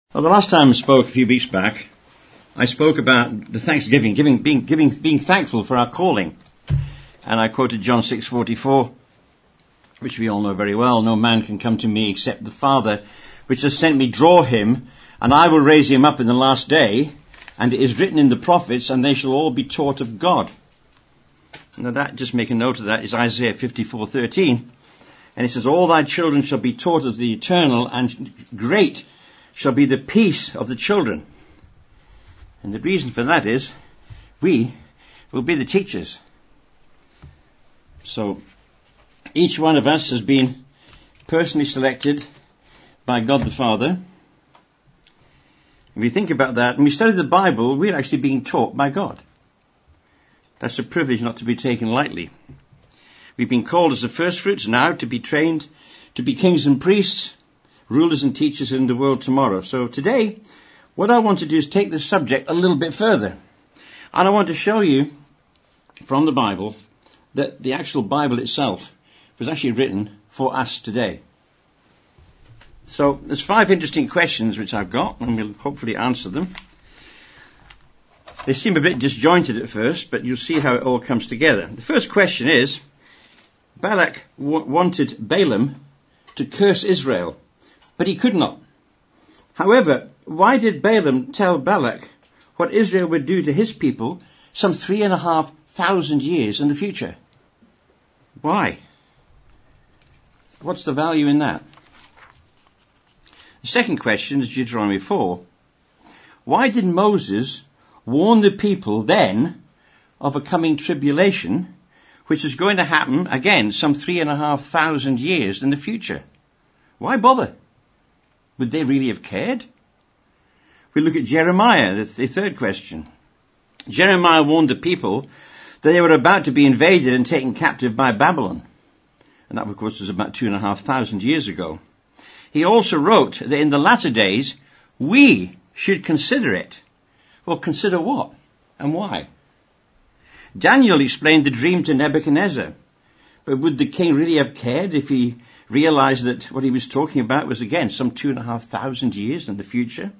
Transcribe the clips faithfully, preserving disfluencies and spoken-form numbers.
Well, the last time I spoke a few weeks back, I spoke about the thanksgiving, giving, being, giving, being thankful for our calling. And I quoted John six forty-four, which we all know very well. No man can come to me except the Father, which has sent me, draw him, and I will raise him up in the last day. And it is written in the prophets, and they shall all be taught of God. Now that, just make a note of that, is Isaiah fifty-four thirteen. And it says, all thy children shall be taught of the eternal, and great shall be the peace of the children. And the reason for that is, we will be the teachers. So, each one of us has been personally selected by God the Father. If we think about that, when we study the Bible, we're actually being taught by God. That's a privilege not to be taken lightly. We've been called as the first fruits now to be trained to be kings and priests, rulers and teachers in the world tomorrow. So today, what I want to do is take the subject a little bit further. And I want to show you from the Bible that the actual Bible itself was actually written for us today. So there's five interesting questions which I've got, and we'll hopefully answer them. They seem a bit disjointed at first, but you'll see how it all comes together. The first question is, Balak w- wanted Balaam to curse Israel, but he could not. However, why did Balaam tell Balak what Israel would do to his people some three and a half thousand years in the future? Why? What's the value in that? The second question is Deuteronomy four. Why did Moses warn the people then of a coming tribulation, which is going to happen again some three and a half thousand years in the future? Why bother? Would they really have cared? We look at Jeremiah, the, the third question. Jeremiah warned the people that they were about to be invaded and taken captive by Babylon. And that, of course, was about two and a half thousand years ago. He also wrote that in the latter days, we should consider it. Well, consider what and why? Daniel explained the dream to Nebuchadnezzar. But would the king really have cared if he realized that what he was talking about was, again, some two and a half thousand years in the future?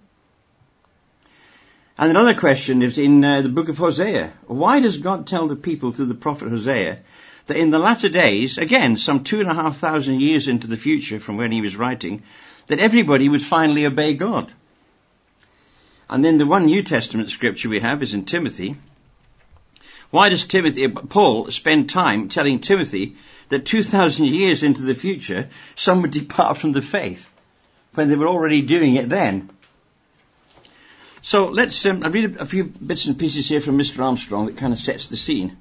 And another question is in uh, the book of Hosea. Why does God tell the people through the prophet Hosea that in the latter days, again, some two and a half thousand years into the future from when he was writing, that everybody would finally obey God? And then the one New Testament scripture we have is in Timothy. Why does Timothy, Paul spend time telling Timothy that two thousand years into the future, some would depart from the faith when they were already doing it then? So let's, um, I'll read a, a few bits and pieces here from Mister Armstrong that kind of sets the scene.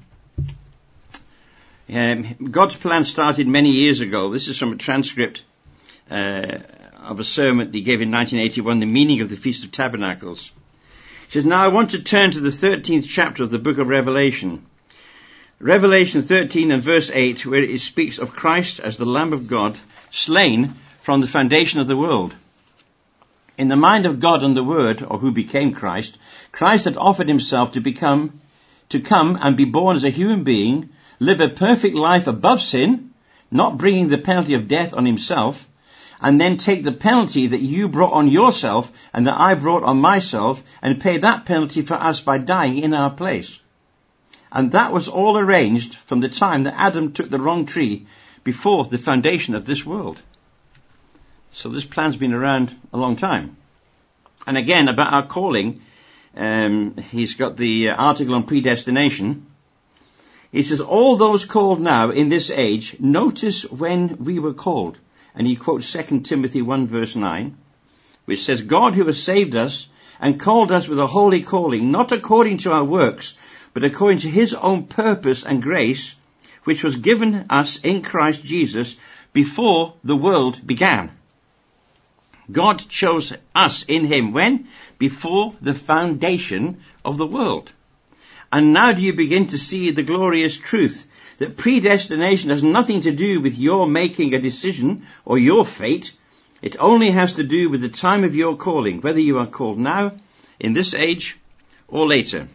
Um, God's plan started many years ago. This is from a transcript uh, of a sermon he gave in nineteen eighty-one, The Meaning of the Feast of Tabernacles. He says, now I want to turn to the thirteenth chapter of the book of Revelation. Revelation thirteen and verse eight, where it speaks of Christ as the Lamb of God, slain from the foundation of the world. In the mind of God and the Word, or who became Christ, Christ had offered himself to become, to come and be born as a human being, live a perfect life above sin, not bringing the penalty of death on himself, and then take the penalty that you brought on yourself and that I brought on myself and pay that penalty for us by dying in our place. And that was all arranged from the time that Adam took the wrong tree before the foundation of this world. So this plan's been around a long time. And again, about our calling, um, he's got the article on predestination. He says, all those called now in this age, notice when we were called. And he quotes Second Timothy one verse nine, which says, God who has saved us and called us with a holy calling, not according to our works, but according to his own purpose and grace, which was given us in Christ Jesus before the world began. God chose us in him when? Before the foundation of the world. And now do you begin to see the glorious truth that predestination has nothing to do with your making a decision or your fate. It only has to do with the time of your calling, whether you are called now, in this age, or later.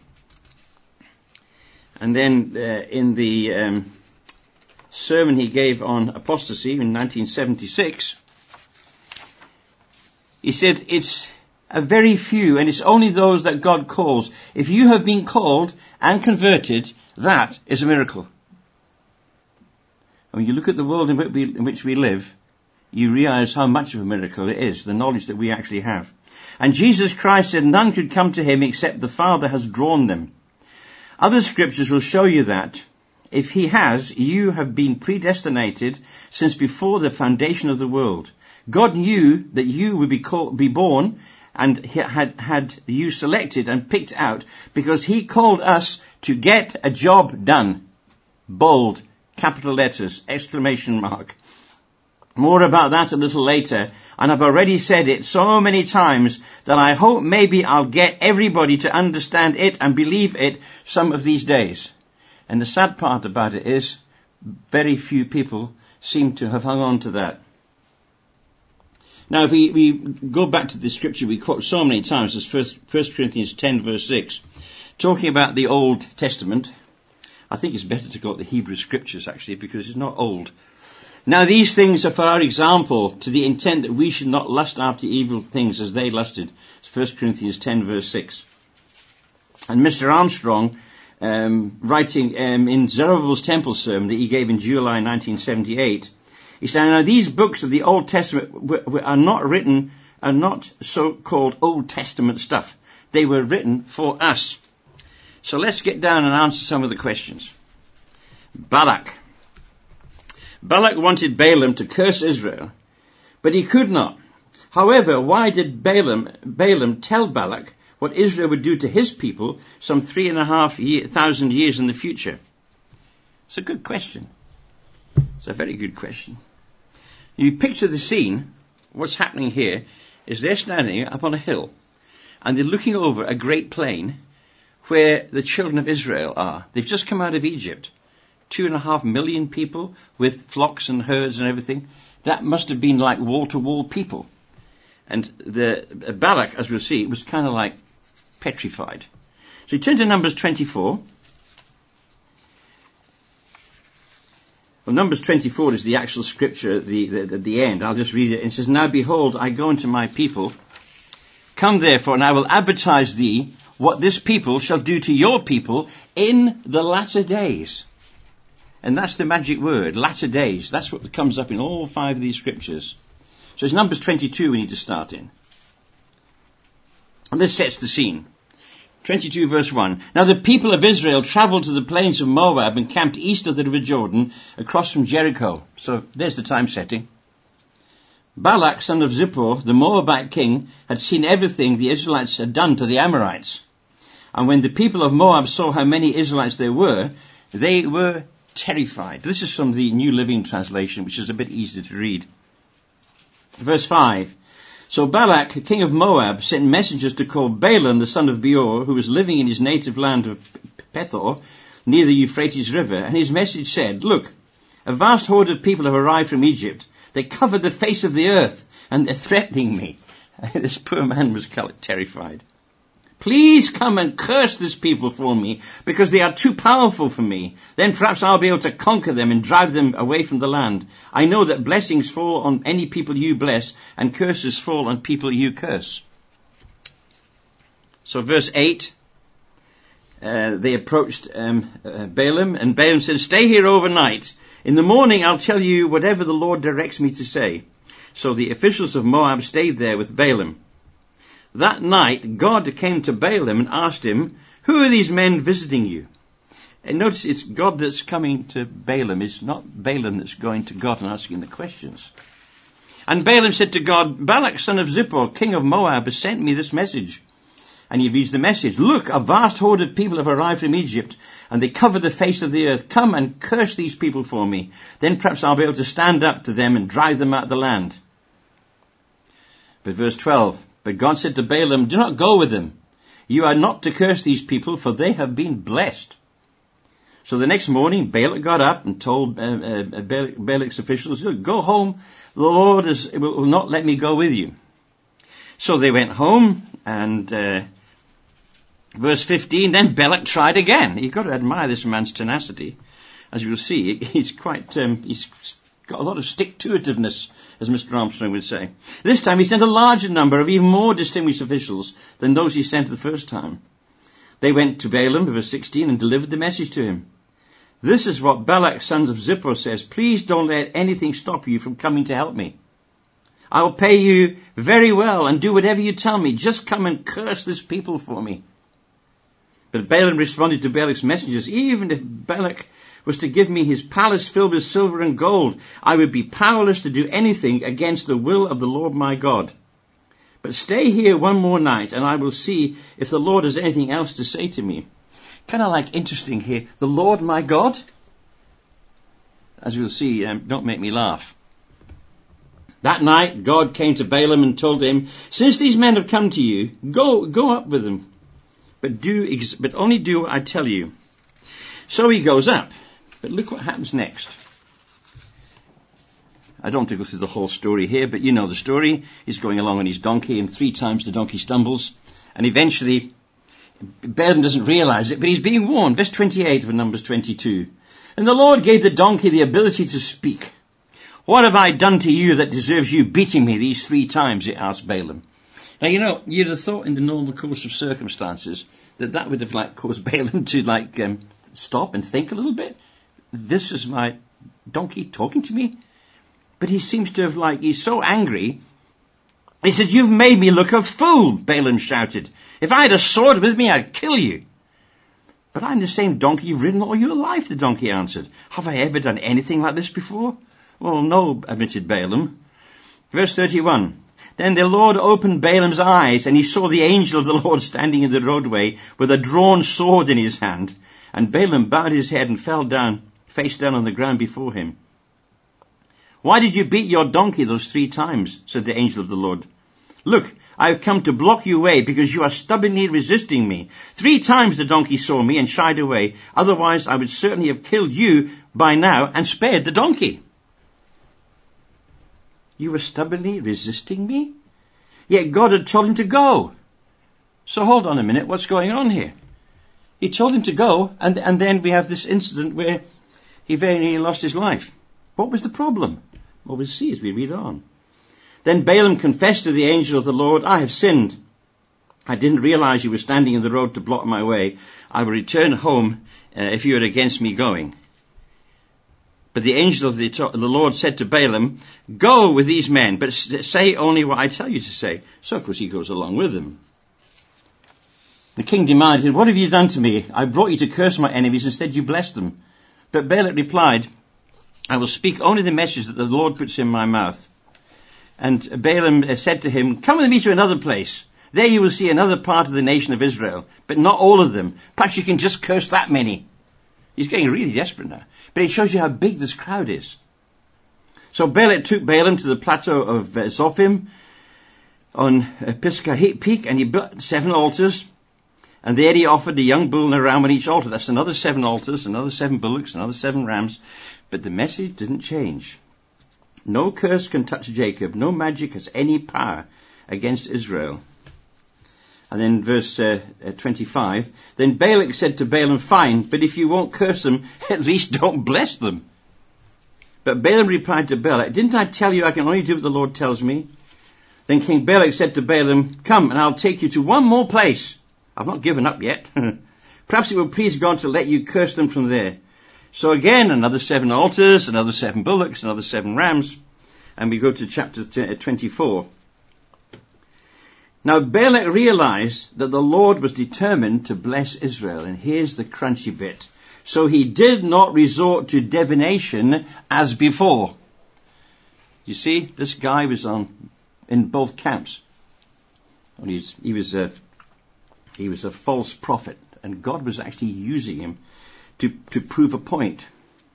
And then uh, in the um, sermon he gave on apostasy in nineteen seventy-six, he said, it's a very few, and it's only those that God calls. If you have been called and converted, that is a miracle. When you look at the world in which we, in which we live, you realize how much of a miracle it is, the knowledge that we actually have. And Jesus Christ said none could come to him except the Father has drawn them. Other scriptures will show you that. If he has, you have been predestinated since before the foundation of the world. God knew that you would be, called, be born and he had, had you selected and picked out because he called us to get a job done. Bold, capital letters, exclamation mark. More about that a little later, and I've already said it so many times that I hope maybe I'll get everybody to understand it and believe it some of these days. And the sad part about it is very few people seem to have hung on to that. Now, if we, we go back to the scripture we quote so many times, as First Corinthians ten verse six, talking about the Old Testament. I think it's better to quote the Hebrew scriptures actually, because it's not old. Now these things are for our example, to the intent that we should not lust after evil things as they lusted. It's First Corinthians ten verse six. And Mister Armstrong, um, writing um, in Zerubbabel's temple sermon that he gave in July nineteen seventy-eight, he said, now these books of the Old Testament w- w- are not written, are not so-called Old Testament stuff. They were written for us. So let's get down and answer some of the questions. Balak. Balak wanted Balaam to curse Israel, but he could not. However, why did Balaam, Balaam tell Balak what Israel would do to his people some three and a half year, thousand years in the future? It's a good question. It's a very good question. You picture the scene. What's happening here is they're standing up on a hill and they're looking over a great plain where the children of Israel are. They've just come out of Egypt. Two and a half million people with flocks and herds and everything. That must have been like wall-to-wall people. And the uh, Balak, as we'll see, was kind of like petrified. So you turn to Numbers twenty-four. Well, Numbers twenty-four is the actual scripture at the, the, at the end. I'll just read it. It says, now behold, I go unto my people. Come therefore, and I will advertise thee what this people shall do to your people in the latter days. And that's the magic word, latter days. That's what comes up in all five of these scriptures. So it's Numbers twenty-two we need to start in. And this sets the scene. twenty-two verse one. Now the people of Israel traveled to the plains of Moab and camped east of the river Jordan across from Jericho. So there's the time setting. Balak, son of Zippor, the Moabite king, had seen everything the Israelites had done to the Amorites. And when the people of Moab saw how many Israelites there were, they were terrified. This is from the New Living Translation, which is a bit easier to read. Verse five. So Balak, king of Moab, sent messengers to call Balaam, the son of Beor, who was living in his native land of Pethor, near the Euphrates River. And his message said, look, a vast horde of people have arrived from Egypt. They covered the face of the earth, and they're threatening me. This poor man was terrified. Please come and curse this people for me, because they are too powerful for me. Then perhaps I'll be able to conquer them and drive them away from the land. I know that blessings fall on any people you bless, and curses fall on people you curse. So verse eight, uh, they approached um, uh, Balaam, and Balaam said, stay here overnight. In the morning I'll tell you whatever the Lord directs me to say. So the officials of Moab stayed there with Balaam. That night, God came to Balaam and asked him, who are these men visiting you? And notice it's God that's coming to Balaam. It's not Balaam that's going to God and asking the questions. And Balaam said to God, Balak, son of Zippor, king of Moab, has sent me this message. And he reads the message. Look, a vast horde of people have arrived from Egypt, and they cover the face of the earth. Come and curse these people for me. Then perhaps I'll be able to stand up to them and drive them out of the land. But verse twelve. But God said to Balaam, do not go with them. You are not to curse these people, for they have been blessed. So the next morning, Balak got up and told uh, uh, Balak's officials, look, go home. The Lord is, will not let me go with you. So they went home, and uh, verse fifteen, then Balak tried again. You've got to admire this man's tenacity. As you'll see, he's quite, um, he's Got a lot of stick-to-itiveness, as Mister Armstrong would say. This time he sent a larger number of even more distinguished officials than those he sent the first time. They went to Balaam, verse sixteen, and delivered the message to him. This is what Balak, son of Zippor, says. Please don't let anything stop you from coming to help me. I will pay you very well and do whatever you tell me. Just come and curse this people for me. But Balaam responded to Balak's messengers, even if Balak was to give me his palace filled with silver and gold, I would be powerless to do anything against the will of the Lord my God. But stay here one more night, and I will see if the Lord has anything else to say to me. Kind of like interesting here. The Lord my God? As you'll see, um, don't make me laugh. That night, God came to Balaam and told him, since these men have come to you, go, go up with them. But do, ex- but only do what I tell you. So he goes up. But look what happens next. I don't want to go through the whole story here, but you know the story. He's going along on his donkey, and three times the donkey stumbles. And eventually, Balaam doesn't realize it, but he's being warned. Verse twenty-eight of Numbers twenty-two. And the Lord gave the donkey the ability to speak. What have I done to you that deserves you beating me these three times? It asked Balaam. Now, you know, you'd have thought in the normal course of circumstances that that would have like caused Balaam to like um, stop and think a little bit. This is my donkey talking to me? But he seems to have like, he's so angry. He said, you've made me look a fool, Balaam shouted. If I had a sword with me, I'd kill you. But I'm the same donkey you've ridden all your life, the donkey answered. Have I ever done anything like this before? Well, no, admitted Balaam. Verse thirty-one. Then the Lord opened Balaam's eyes, and he saw the angel of the Lord standing in the roadway with a drawn sword in his hand. And Balaam bowed his head and fell down, face down on the ground before him. Why did you beat your donkey those three times? Said the angel of the Lord. Look, I have come to block your way because you are stubbornly resisting me. Three times the donkey saw me and shied away. Otherwise, I would certainly have killed you by now and spared the donkey. You were stubbornly resisting me? Yet God had told him to go. So hold on a minute, what's going on here? He told him to go, and, and then we have this incident where he very nearly lost his life. What was the problem? Well, we'll see as we read on. Then Balaam confessed to the angel of the Lord, I have sinned. I didn't realize you were standing in the road to block my way. I will return home uh, if you are against me going. But the angel of the, the Lord said to Balaam, go with these men, but say only what I tell you to say. So, of course, he goes along with them. The king demanded, what have you done to me? I brought you to curse my enemies, instead you blessed them. But Balak replied, I will speak only the message that the Lord puts in my mouth. And Balaam said to him, come with me to another place. There you will see another part of the nation of Israel, but not all of them. Perhaps you can just curse that many. He's getting really desperate now. But it shows you how big this crowd is. So Balak took Balaam to the plateau of uh, Zophim on uh, Pisgah Peak, and he built seven altars. And there he offered a young bull and a ram on each altar. That's another seven altars, another seven bullocks, another seven rams. But the message didn't change. No curse can touch Jacob. No magic has any power against Israel. And then verse uh, uh, twenty-five. Then Balak said to Balaam, fine, but if you won't curse them, at least don't bless them. But Balaam replied to Balak, didn't I tell you I can only do what the Lord tells me? Then King Balak said to Balaam, come and I'll take you to one more place. I've not given up yet. Perhaps it will please God to let you curse them from there. So again, another seven altars, another seven bullocks, another seven rams. And we go to chapter twenty-four. Now Balak realized that the Lord was determined to bless Israel. And here's the crunchy bit. So he did not resort to divination as before. You see, this guy was on in both camps. And he's, he was a he was a false prophet, and God was actually using him to, to prove a point.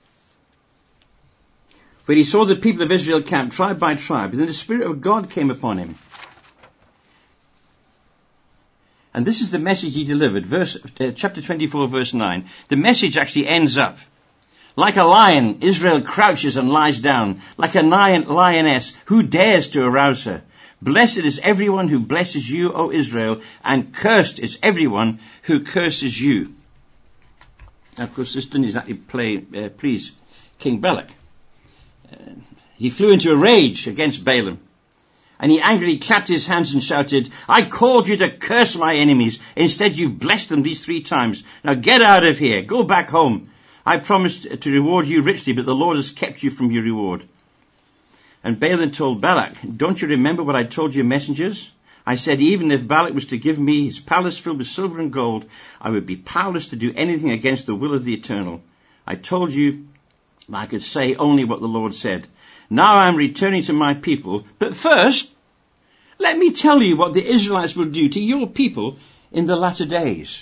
When he saw the people of Israel camp tribe by tribe, then the Spirit of God came upon him. And this is the message he delivered, verse, uh, chapter twenty-four, verse nine. The message actually ends up, like a lion, Israel crouches and lies down. Like a lion, lioness, who dares to arouse her? Blessed is everyone who blesses you, O Israel, and cursed is everyone who curses you. Now, of course, this didn't exactly play, uh, please King Balak. Uh, he flew into a rage against Balaam. And he angrily clapped his hands and shouted, I called you to curse my enemies. Instead, you've blessed them these three times. Now get out of here. Go back home. I promised to reward you richly, but the Lord has kept you from your reward. And Balaam told Balak, don't you remember what I told your messengers? I said, even if Balak was to give me his palace filled with silver and gold, I would be powerless to do anything against the will of the Eternal. I told you I could say only what the Lord said. Now I am returning to my people, but first, let me tell you what the Israelites will do to your people in the latter days.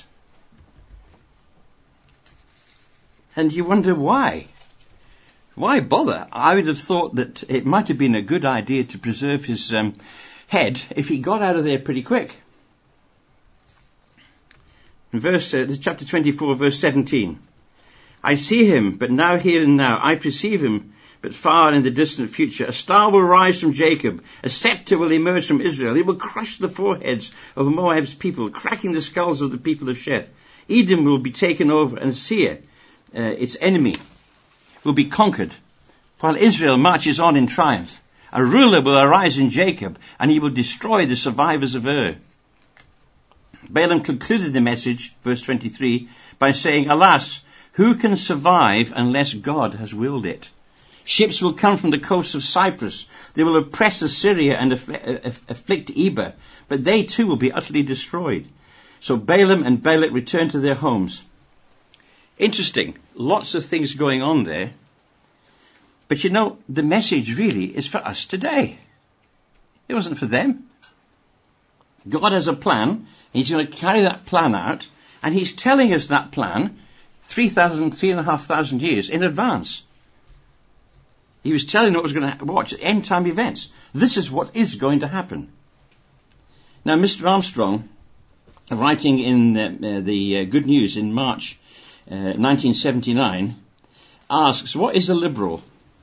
And you wonder why? Why bother? I would have thought that it might have been a good idea to preserve his um, head if he got out of there pretty quick. In verse, uh, chapter twenty-four, verse seventeen. I see him, but now here and now. I perceive him, but far in the distant future. A star will rise from Jacob. A scepter will emerge from Israel. It will crush the foreheads of Moab's people, cracking the skulls of the people of Sheth. Edom will be taken over, and Seir, uh, its enemy, will be conquered, while Israel marches on in triumph. A ruler will arise in Jacob, and he will destroy the survivors of Ur. Balaam concluded the message, verse twenty-three, by saying, Alas, who can survive unless God has willed it? Ships will come from the coast of Cyprus. They will oppress Assyria and aff- afflict Eber, but they too will be utterly destroyed. So Balaam and Balak returned to their homes. Interesting. Lots of things going on there. But you know, the message really is for us today. It wasn't for them. God has a plan. He's going to carry that plan out. And he's telling us that plan three thousand, three and a half thousand years in advance. He was telling what was going to watch end time events. This is what is going to happen. Now, Mister Armstrong, writing in uh, the uh, Good News in March uh, nineteen seventy-nine, asks, what is a liberal?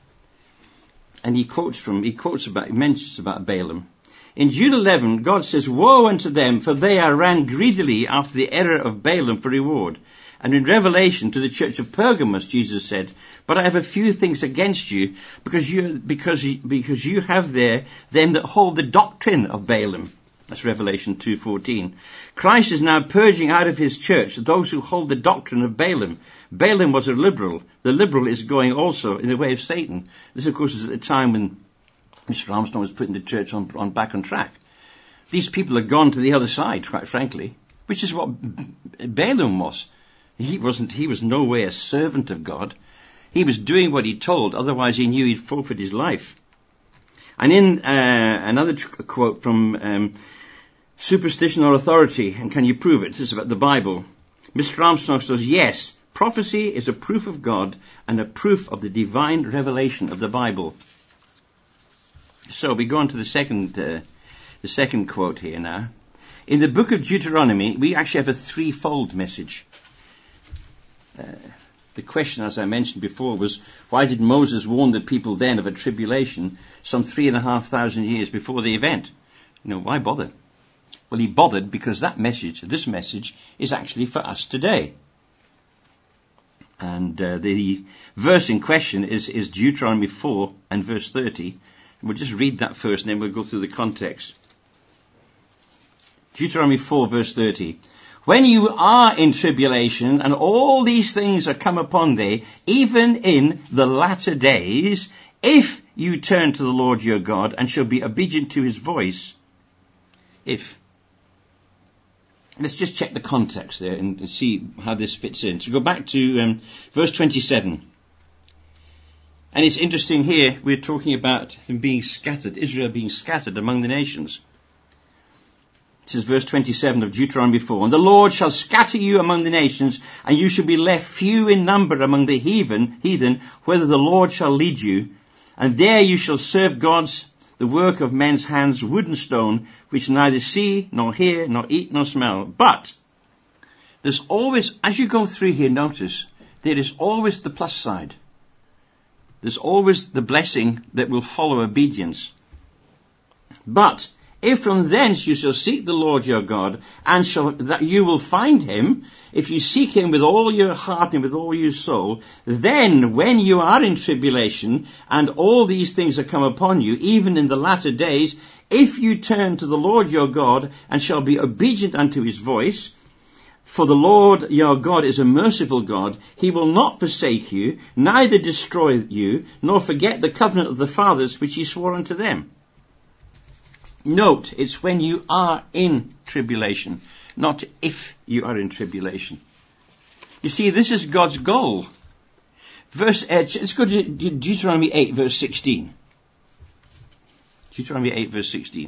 And he quotes from, he quotes about, he mentions about Balaam. In Jude eleven, God says, woe unto them, for they are ran greedily after the error of Balaam for reward. And in Revelation to the church of Pergamos, Jesus said, but I have a few things against you, because you, because you, because you have there them that hold the doctrine of Balaam. That's Revelation two fourteen. Christ is now purging out of his church those who hold the doctrine of Balaam. Balaam was a liberal. The liberal is going also in the way of Satan. This, of course, is at the time when Mister Armstrong was putting the church on, on back on track. These people have gone to the other side, quite frankly, which is what Balaam was. He wasn't, he was no way a servant of God. He was doing what he told, otherwise he knew he'd forfeit his life. And in uh, another tr- quote from um, Superstition or Authority, and Can You Prove It? This is about the Bible. Mister Armstrong says, yes, prophecy is a proof of God and a proof of the divine revelation of the Bible. So we go on to the second, uh, the second quote here now. In the book of Deuteronomy, we actually have a threefold message. Uh, the question, as I mentioned before, was why did Moses warn the people then of a tribulation some three and a half thousand years before the event? You know, why bother? Well, he bothered because that message, this message, is actually for us today. And uh, the verse in question is, is Deuteronomy four and verse thirty. We'll just read that first and then we'll go through the context. Deuteronomy four verse thirty. When you are in tribulation and all these things are come upon thee, even in the latter days, if you turn to the Lord your God and shall be obedient to his voice, if. Let's just check the context there and, and see how this fits in. So go back to um, verse twenty-seven. And it's interesting here, we're talking about them being scattered, Israel being scattered among the nations. This is verse twenty-seven of Deuteronomy four. And the Lord shall scatter you among the nations, and you shall be left few in number among the heathen, heathen, whither the Lord shall lead you. And there you shall serve gods, the work of men's hands, wood and stone, which neither see, nor hear, nor eat, nor smell. But there's always, as you go through here, notice, there is always the plus side. There's always the blessing that will follow obedience. But If from thence you shall seek the Lord your God, and shall, that you will find him, if you seek him with all your heart and with all your soul, then when you are in tribulation, and all these things are come upon you, even in the latter days, if you turn to the Lord your God, and shall be obedient unto his voice, for the Lord your God is a merciful God, he will not forsake you, neither destroy you, nor forget the covenant of the fathers which he swore unto them. Note, it's when you are in tribulation, not if you are in tribulation. You see, this is God's goal. Verse, uh, let's go to Deuteronomy eight, verse sixteen. Deuteronomy eight, verse sixteen.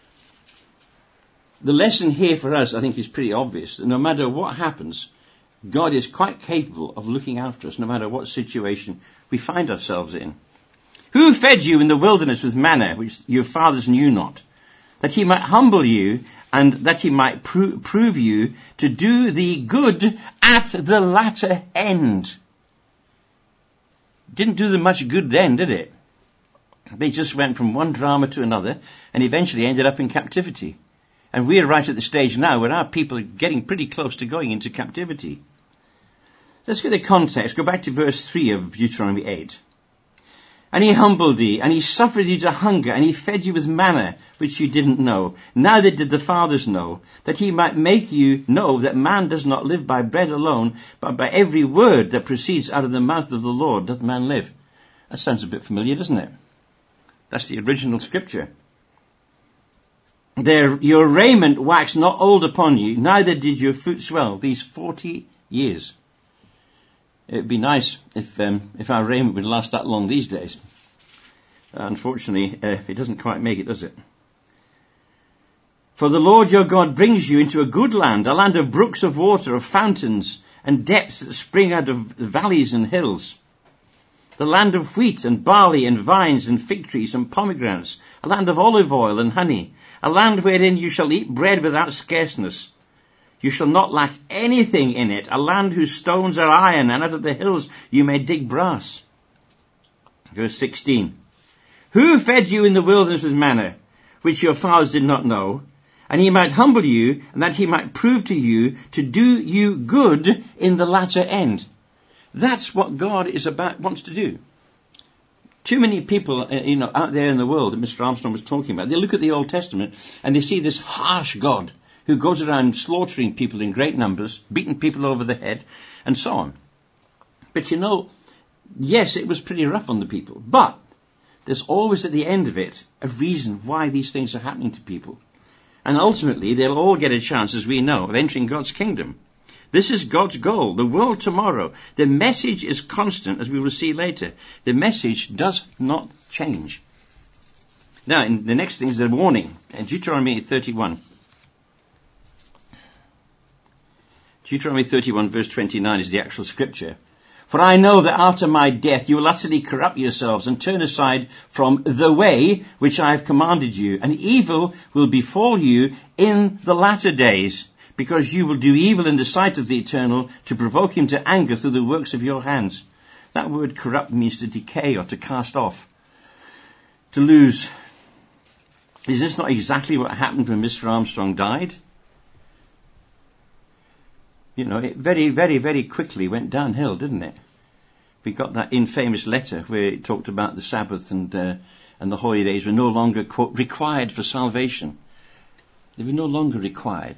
The lesson here for us, I think, is pretty obvious. No matter what happens, God is quite capable of looking after us, no matter what situation we find ourselves in. Who fed you in the wilderness with manna, which your fathers knew not, that he might humble you, and that he might pro- prove you to do thee good at the latter end? Didn't do them much good then, did it? They just went from one drama to another, and eventually ended up in captivity. And we're right at the stage now where our people are getting pretty close to going into captivity. Let's get the context. Go back to verse three of Deuteronomy eight. And he humbled thee, and he suffered thee to hunger, and he fed you with manna, which you didn't know. Neither did the fathers know, that he might make you know that man does not live by bread alone, but by every word that proceeds out of the mouth of the Lord doth man live. That sounds a bit familiar, doesn't it? That's the original scripture. There, your raiment waxed not old upon you, neither did your foot swell, these forty years. It would be nice if um, if our raiment would last that long these days. Uh, unfortunately, uh, it doesn't quite make it, does it? For the Lord your God brings you into a good land, a land of brooks of water, of fountains, and depths that spring out of valleys and hills. The land of wheat and barley and vines and fig trees and pomegranates, a land of olive oil and honey, a land wherein you shall eat bread without scarceness. You shall not lack anything in it, a land whose stones are iron, and out of the hills you may dig brass. Verse sixteen. Who fed you in the wilderness with manna, which your fathers did not know, and he might humble you, and that he might prove to you to do you good in the latter end? That's what God is about, wants to do. Too many people, uh, you know, out there in the world that Mister Armstrong was talking about, they look at the Old Testament and they see this harsh God who goes around slaughtering people in great numbers, beating people over the head, and so on. But you know, yes, it was pretty rough on the people, but there's always at the end of it a reason why these things are happening to people. And ultimately, they'll all get a chance, as we know, of entering God's kingdom. This is God's goal, the world tomorrow. The message is constant, as we will see later. The message does not change. Now, in the next thing is a warning. In Deuteronomy thirty-one. Deuteronomy thirty-one, verse twenty-nine is the actual scripture. For I know that after my death you will utterly corrupt yourselves and turn aside from the way which I have commanded you, and evil will befall you in the latter days, because you will do evil in the sight of the Eternal, to provoke him to anger through the works of your hands. That word corrupt means to decay or to cast off, to lose. Is this not exactly what happened when Mister Armstrong died? You know, it very, very, very quickly went downhill, didn't it? We got that infamous letter where it talked about the Sabbath and uh, and the holy days were no longer, quote, required for salvation. They were no longer required.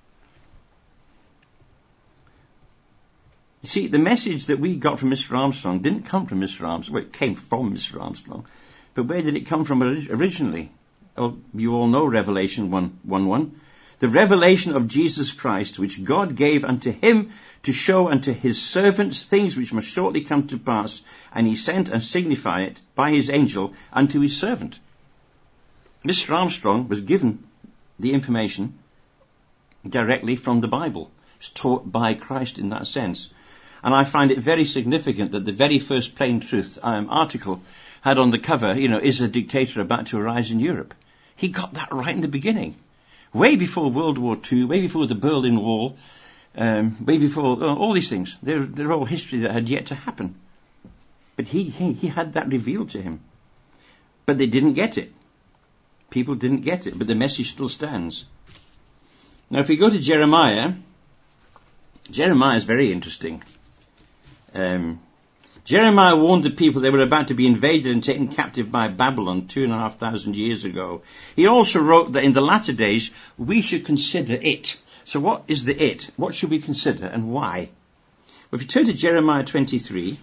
You see, the message that we got from Mister Armstrong didn't come from Mister Armstrong. Well, it came from Mister Armstrong. But where did it come from originally? Well, you all know Revelation one one. The revelation of Jesus Christ, which God gave unto him to show unto his servants things which must shortly come to pass, and he sent and signified it by his angel unto his servant. Mister Armstrong was given the information directly from the Bible. It's taught by Christ in that sense. And I find it very significant that the very first Plain Truth um, article had on the cover, you know, is a dictator about to arise in Europe. He got that right in the beginning. Way before World War Two, way before the Berlin Wall, um, way before uh, all these things. They're, they're all history that had yet to happen. But he, he, he had that revealed to him. But they didn't get it. People didn't get it, but the message still stands. Now, if we go to Jeremiah, Jeremiah is very interesting. Um, Jeremiah warned the people they were about to be invaded and taken captive by Babylon two and a half thousand years ago. He also wrote that in the latter days we should consider it. So what is the it? What should we consider and why? Well, if you turn to Jeremiah twenty-three,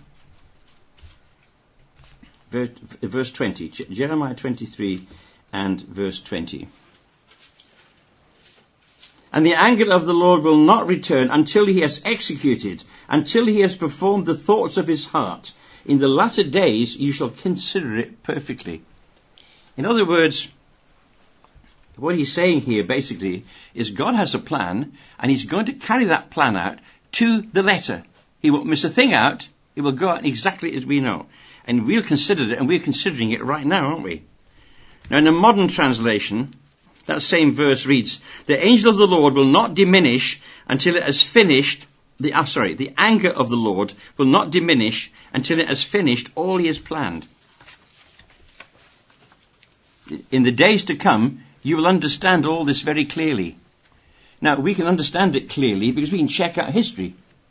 verse, verse twenty, Jeremiah twenty-three and verse twenty. And the anger of the Lord will not return until he has executed, until he has performed the thoughts of his heart. In the latter days you shall consider it perfectly. In other words, what he's saying here basically is God has a plan, and he's going to carry that plan out to the letter. He won't miss a thing out. It will go out exactly as we know. And we'll consider it, and we're considering it right now, aren't we? Now, in a modern translation, that same verse reads, the angel of the Lord will not diminish until it has finished, the, ah, sorry, the anger of the Lord will not diminish until it has finished all he has planned. In the days to come, you will understand all this very clearly. Now, we can understand it clearly because we can check out history.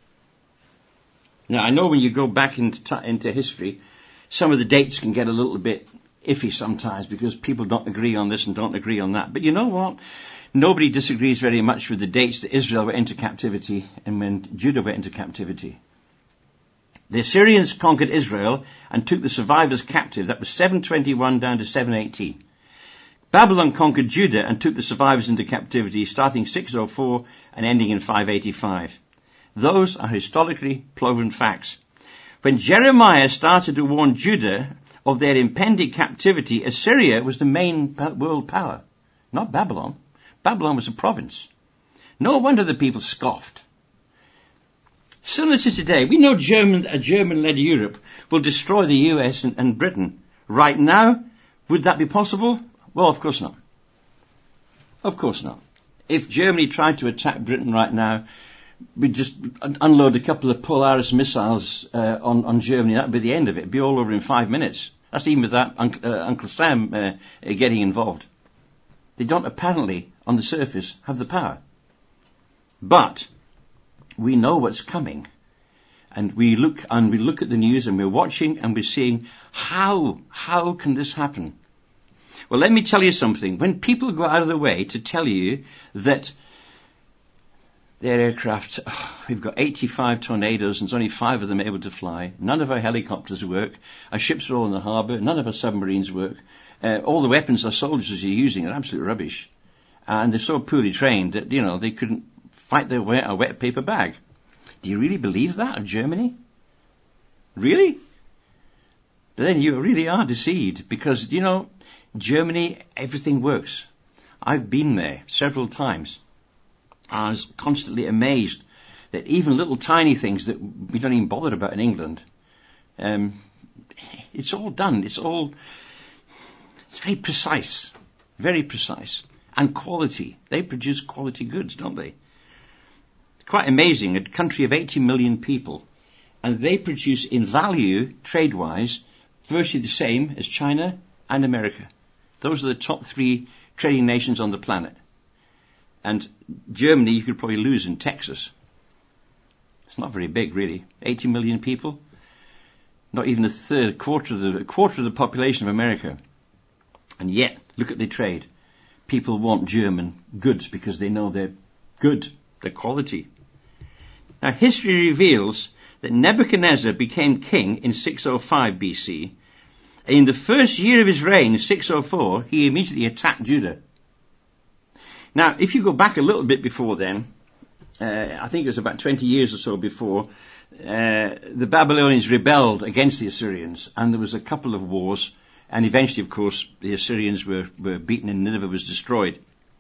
Now, I know when you go back into, into history, some of the dates can get a little bit iffy sometimes because people don't agree on this and don't agree on that. But you know what? Nobody disagrees very much with the dates that Israel went into captivity and when Judah went into captivity. The Assyrians conquered Israel and took the survivors captive. That was seven twenty-one down to seven eighteen. Babylon conquered Judah and took the survivors into captivity starting six oh four and ending in five eighty-five. Those are historically proven facts. When Jeremiah started to warn Judah of their impending captivity, Assyria was the main world power, not Babylon. Babylon was a province. No wonder the people scoffed. Similar to today, we know German, a German-led Europe will destroy the U S and, and Britain. Right now, would that be possible? Well, of course not. Of course not. If Germany tried to attack Britain right now, we'd just unload a couple of Polaris missiles uh, on, on Germany. That would be the end of it. It'd be all over in five minutes. That's even without Uncle, uh, Uncle Sam uh, getting involved. They don't apparently, on the surface, have the power. But we know what's coming. And we look and we look at the news and we're watching and we're seeing how, how can this happen? Well, let me tell you something. When people go out of their way to tell you that their aircraft, oh, we've got eighty-five tornadoes and there's only five of them able to fly. None of our helicopters work. Our ships are all in the harbour. None of our submarines work. Uh, all the weapons our soldiers are using are absolute rubbish. And they're so poorly trained that, you know, they couldn't fight their way out of a wet paper bag. Do you really believe that of Germany? Really? But then you really are deceived because, you know, Germany, everything works. I've been there several times. I was constantly amazed that even little tiny things that we don't even bother about in England, um, it's all done. It's all, it's very precise, very precise. And quality. They produce quality goods, don't they? Quite amazing. A country of eighty million people. And they produce in value, trade-wise, virtually the same as China and America. Those are the top three trading nations on the planet. And Germany, you could probably lose in Texas. It's not very big, really. eighty million people. Not even a third, quarter of the, a quarter of the population of America. And yet, look at the trade. People want German goods because they know they're good, they're quality. Now, history reveals that Nebuchadnezzar became king in six oh five B C. In the first year of his reign, six oh four, he immediately attacked Judah. Now, if you go back a little bit before then, uh, I think it was about twenty years or so before, uh, the Babylonians rebelled against the Assyrians, and there was a couple of wars, and eventually, of course, the Assyrians were, were beaten and Nineveh was destroyed.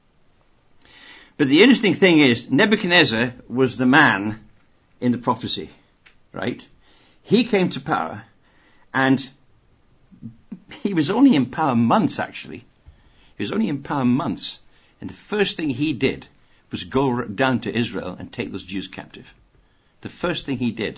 But the interesting thing is, Nebuchadnezzar was the man in the prophecy, right? He came to power, and he was only in power months, actually. He was only in power months. And the first thing he did was go down to Israel and take those Jews captive. The first thing he did.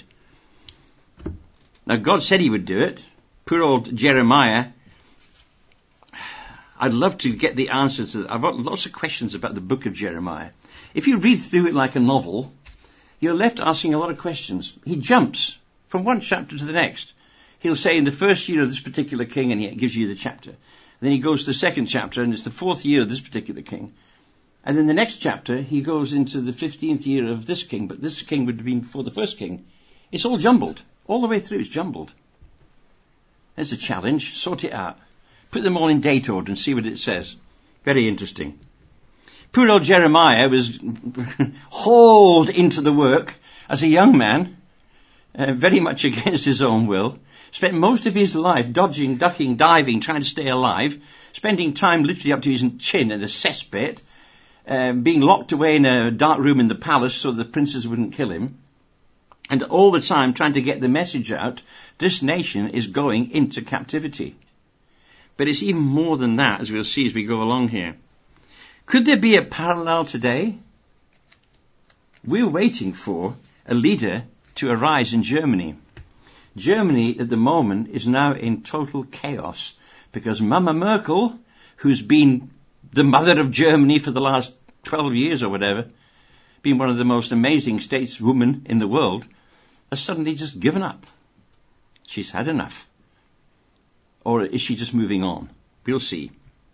Now, God said he would do it. Poor old Jeremiah. I'd love to get the answers to that. I've got lots of questions about the book of Jeremiah. If you read through it like a novel, you're left asking a lot of questions. He jumps from one chapter to the next. He'll say in the first year of this particular king, and he gives you the chapter. Then he goes to the second chapter, and it's the fourth year of this particular king. And then the next chapter, he goes into the fifteenth year of this king, but this king would have been before the first king. It's all jumbled. All the way through, it's jumbled. There's a challenge. Sort it out. Put them all in date order and see what it says. Very interesting. Poor old Jeremiah was hauled into the work as a young man, uh, very much against his own will. Spent most of his life dodging, ducking, diving, trying to stay alive, spending time literally up to his chin in a cesspit, um, being locked away in a dark room in the palace so the princes wouldn't kill him, and all the time trying to get the message out, this nation is going into captivity. But it's even more than that, as we'll see as we go along here. Could there be a parallel today? We're waiting for a leader to arise in Germany. Germany at the moment is now in total chaos because Mama Merkel, who's been the mother of Germany for the last twelve years or whatever, been one of the most amazing stateswomen in the world, has suddenly just given up. She's had enough. Or is she just moving on? We'll see.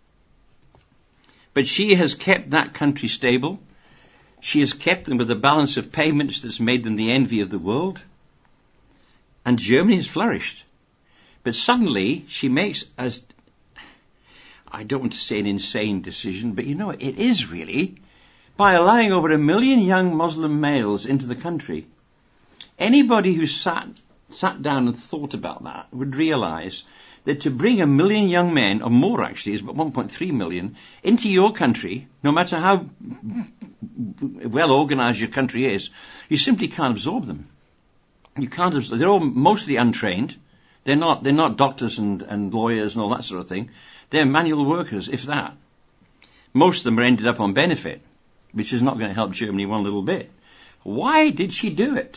But she has kept that country stable. She has kept them with a balance of payments that's made them the envy of the world. And Germany has flourished. But suddenly she makes, as I don't want to say an insane decision, but you know, it is really, by allowing over a million young Muslim males into the country. Anybody who sat, sat down and thought about that would realize that to bring a million young men, or more actually, is about one point three million, into your country, no matter how well organized your country is, you simply can't absorb them. You can't absorb, they're all mostly untrained. They're not, they're not doctors and, and lawyers and all that sort of thing. They're manual workers, if that. Most of them are ended up on benefit, which is not going to help Germany one little bit. Why did she do it?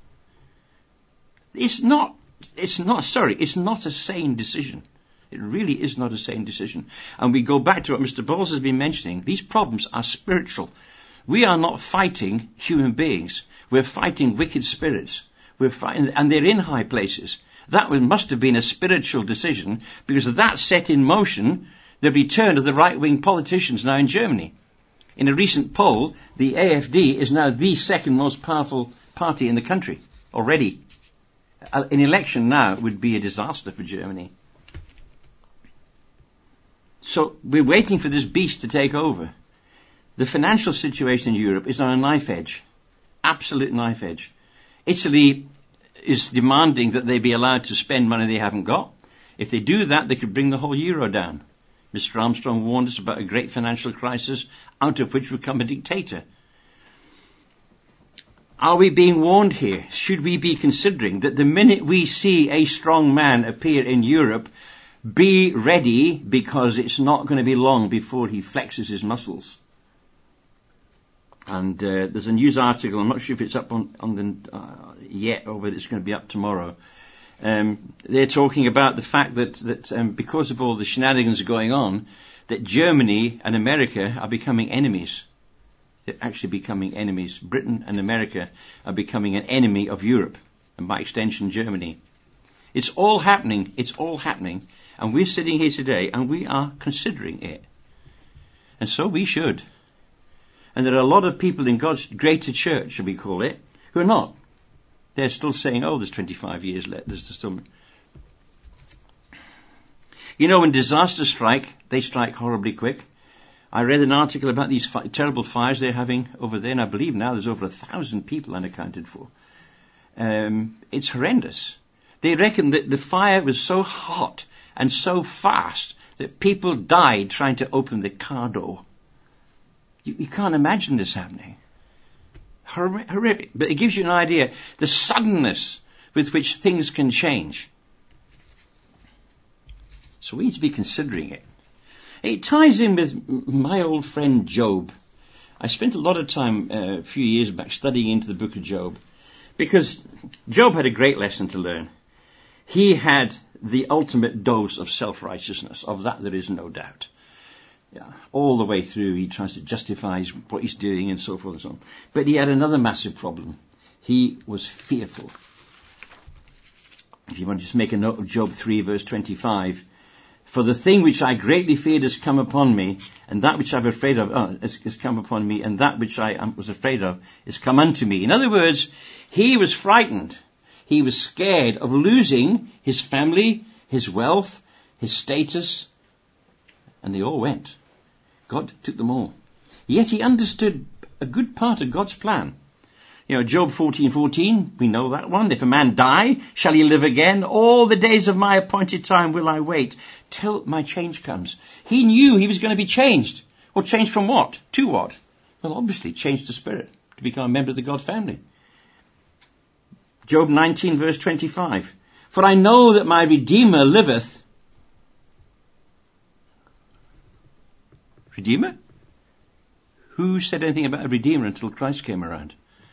It's not, it's not, sorry, it's not a sane decision. It really is not a sane decision. And we go back to what Mister Bowles has been mentioning. These problems are spiritual. We are not fighting human beings. We're fighting wicked spirits. We're fighting, and they're in high places. That must have been a spiritual decision because that set in motion the return of the right-wing politicians now in Germany. In a recent poll, the A F D is now the second most powerful party in the country already. An election now would be a disaster for Germany. So we're waiting for this beast to take over. The financial situation in Europe is on a knife edge. Absolute knife edge. Italy is demanding that they be allowed to spend money they haven't got. If they do that, they could bring the whole euro down. Mister Armstrong warned us about a great financial crisis, out of which would come a dictator. Are we being warned here? Should we be considering that the minute we see a strong man appear in Europe, be ready because it's not going to be long before he flexes his muscles? And uh, there's a news article, I'm not sure if it's up on, on the, uh, yet or whether it's going to be up tomorrow. Um, they're talking about the fact that, that um, because of all the shenanigans going on, that Germany and America are becoming enemies. They're actually becoming enemies. Britain and America are becoming an enemy of Europe, and by extension Germany. It's all happening, it's all happening, and we're sitting here today and we are considering it. And so we should. And there are a lot of people in God's greater church, shall we call it, who are not. They're still saying, oh, there's twenty-five years left. There's still... You know, when disasters strike, they strike horribly quick. I read an article about these fi- terrible fires they're having over there, and I believe now there's over a thousand people unaccounted for. Um, it's horrendous. They reckon that the fire was so hot and so fast that people died trying to open the car door. You, you can't imagine this happening. Hor- horrific. But it gives you an idea, the suddenness with which things can change. So we need to be considering it. It ties in with my old friend Job. I spent a lot of time uh, a few years back studying into the book of Job, because Job had a great lesson to learn. He had the ultimate dose of self-righteousness. Of that there is no doubt. Yeah, all the way through, he tries to justify his, what he's doing and so forth and so on. But he had another massive problem. He was fearful. If you want to just make a note of Job three, verse twenty-five. For the thing which I greatly feared has come upon me, and that which I'm afraid of oh, has, has come upon me, and that which I was afraid of is come unto me. In other words, he was frightened. He was scared of losing his family, his wealth, his status, and they all went. God took them all. Yet he understood a good part of God's plan. You know, Job fourteen fourteen, we know that one. If a man die, shall he live again? All the days of my appointed time will I wait till my change comes. He knew he was going to be changed. Well, changed from what? To what? Well, obviously, changed to spirit, to become a member of the God family. Job nineteen, verse twenty-five. For I know that my Redeemer liveth. Redeemer? Who said anything about a Redeemer until Christ came around?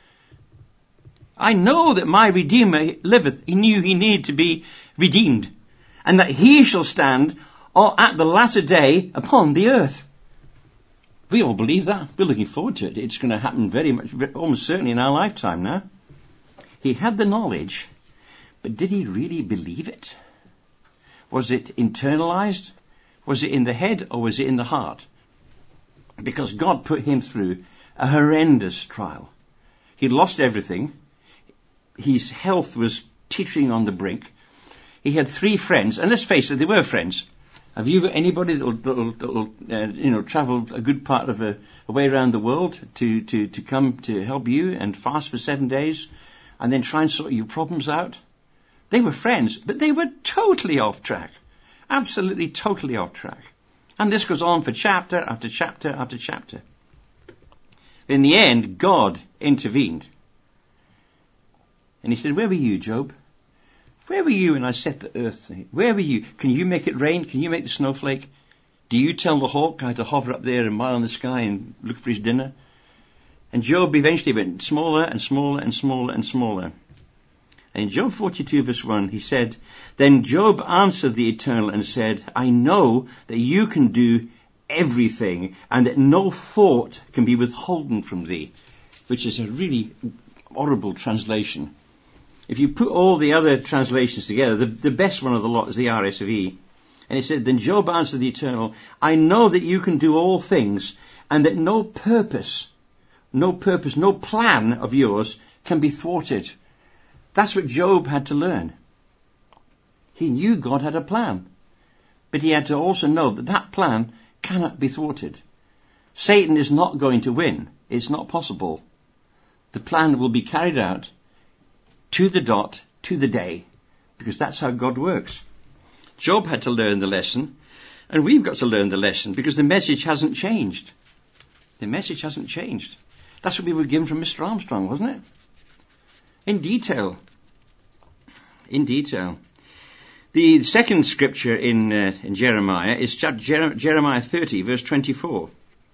I know that my Redeemer liveth. He knew he needed to be redeemed, and that he shall stand at the latter day upon the earth. We all believe that. We're looking forward to it. It's going to happen very much, almost certainly in our lifetime now. He had the knowledge, but did he really believe it? Was it internalized? Was it in the head, or was it in the heart? Because God put him through a horrendous trial. He'd lost everything. His health was teetering on the brink. He had three friends, and let's face it, they were friends. Have you got anybody that will, that will, that will uh, you know, travel a good part of a, a way around the world to, to, to come to help you and fast for seven days and then try and sort your problems out? They were friends, but they were totally off track. Absolutely, totally off track. And this goes on for chapter after chapter after chapter. In the end, God intervened. And he said, where were you, Job? Where were you when I set the earth? Where were you? Can you make it rain? Can you make the snowflake? Do you tell the hawk how to hover up there a mile in the sky and look for his dinner? And Job eventually went smaller and smaller and smaller and smaller. And in Job forty-two verse one, he said, then Job answered the Eternal and said, I know that you can do everything and that no thought can be withholden from thee. Which is a really horrible translation. If you put all the other translations together, the, the best one of the lot is the R S V. And he said, then Job answered the Eternal, I know that you can do all things and that no purpose, no purpose, no plan of yours can be thwarted. That's what Job had to learn. He knew God had a plan, but he had to also know that that plan cannot be thwarted. Satan is not going to win. It's not possible. The plan will be carried out to the dot, to the day, because that's how God works. Job had to learn the lesson, and we've got to learn the lesson, because the message hasn't changed. The message hasn't changed. That's what we were given from Mister Armstrong, wasn't it? In detail. In detail. The second scripture in, uh, in Jeremiah is Jer- Jeremiah thirty, verse twenty-four.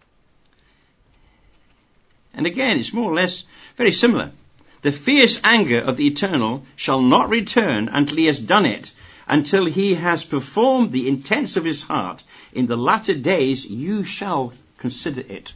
And again, it's more or less very similar. The fierce anger of the Eternal shall not return until he has done it, until he has performed the intents of his heart. In the latter days you shall consider it.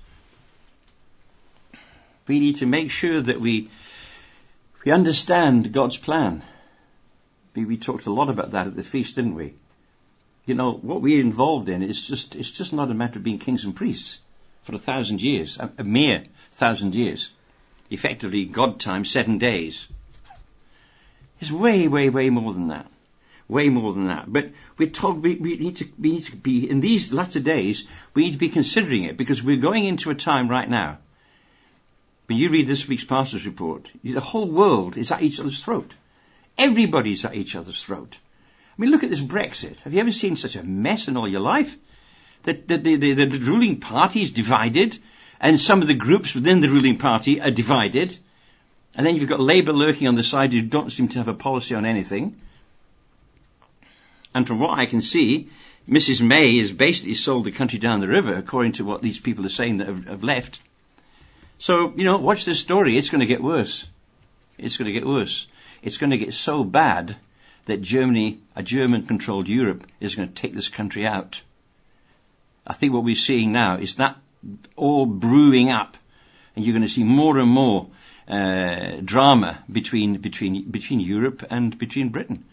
We need to make sure that we we understand God's plan. We, we talked a lot about that at the feast, didn't we? You know, what we're involved in is just it's just not a matter of being kings and priests for a thousand years, a, a mere thousand years. Effectively, God time, seven days. It's way, way, way more than that. Way more than that. But we're told we, we, need to, we need to be, in these latter days, we need to be considering it, because we're going into a time right now. When you read this week's pastor's report, the whole world is at each other's throat. Everybody's at each other's throat. I mean, look at this Brexit. Have you ever seen such a mess in all your life? That the, the, the, the ruling party is divided, and some of the groups within the ruling party are divided. And then you've got Labour lurking on the side who don't seem to have a policy on anything. And from what I can see, Missus May has basically sold the country down the river, according to what these people are saying that have, have left. So, you know, watch this story. It's going to get worse. It's going to get worse. It's going to get so bad that Germany, a German-controlled Europe, is going to take this country out. I think what we're seeing now is that all brewing up, and you're going to see more and more uh, drama between between between Europe and between Britain.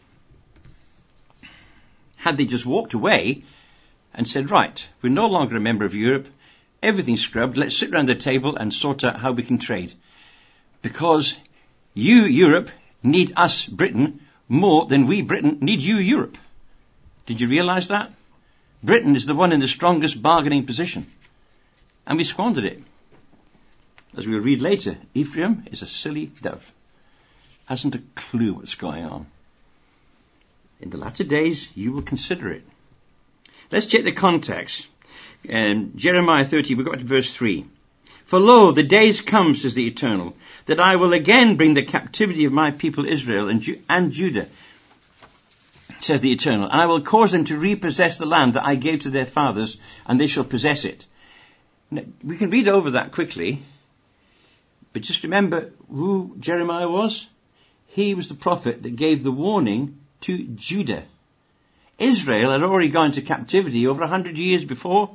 Had they just walked away and said, right, we're no longer a member of Europe, everything's scrubbed, let's sit around the table and sort out how we can trade. Because you, Europe, need us, Britain, more than we, Britain, need you, Europe. Did you realize that? Britain is the one in the strongest bargaining position. And we squandered it. As we'll read later, Ephraim is a silly dove. Hasn't a clue what's going on. In the latter days, you will consider it. Let's check the context. Um, Jeremiah thirty, we got to verse three. For lo, the days come, says the Eternal, that I will again bring the captivity of my people Israel and, Ju- and Judah, says the Eternal, and I will cause them to repossess the land that I gave to their fathers, and they shall possess it. Now, we can read over that quickly, but just remember who Jeremiah was. He was the prophet that gave the warning to Judah. Israel had already gone into captivity over a hundred years before.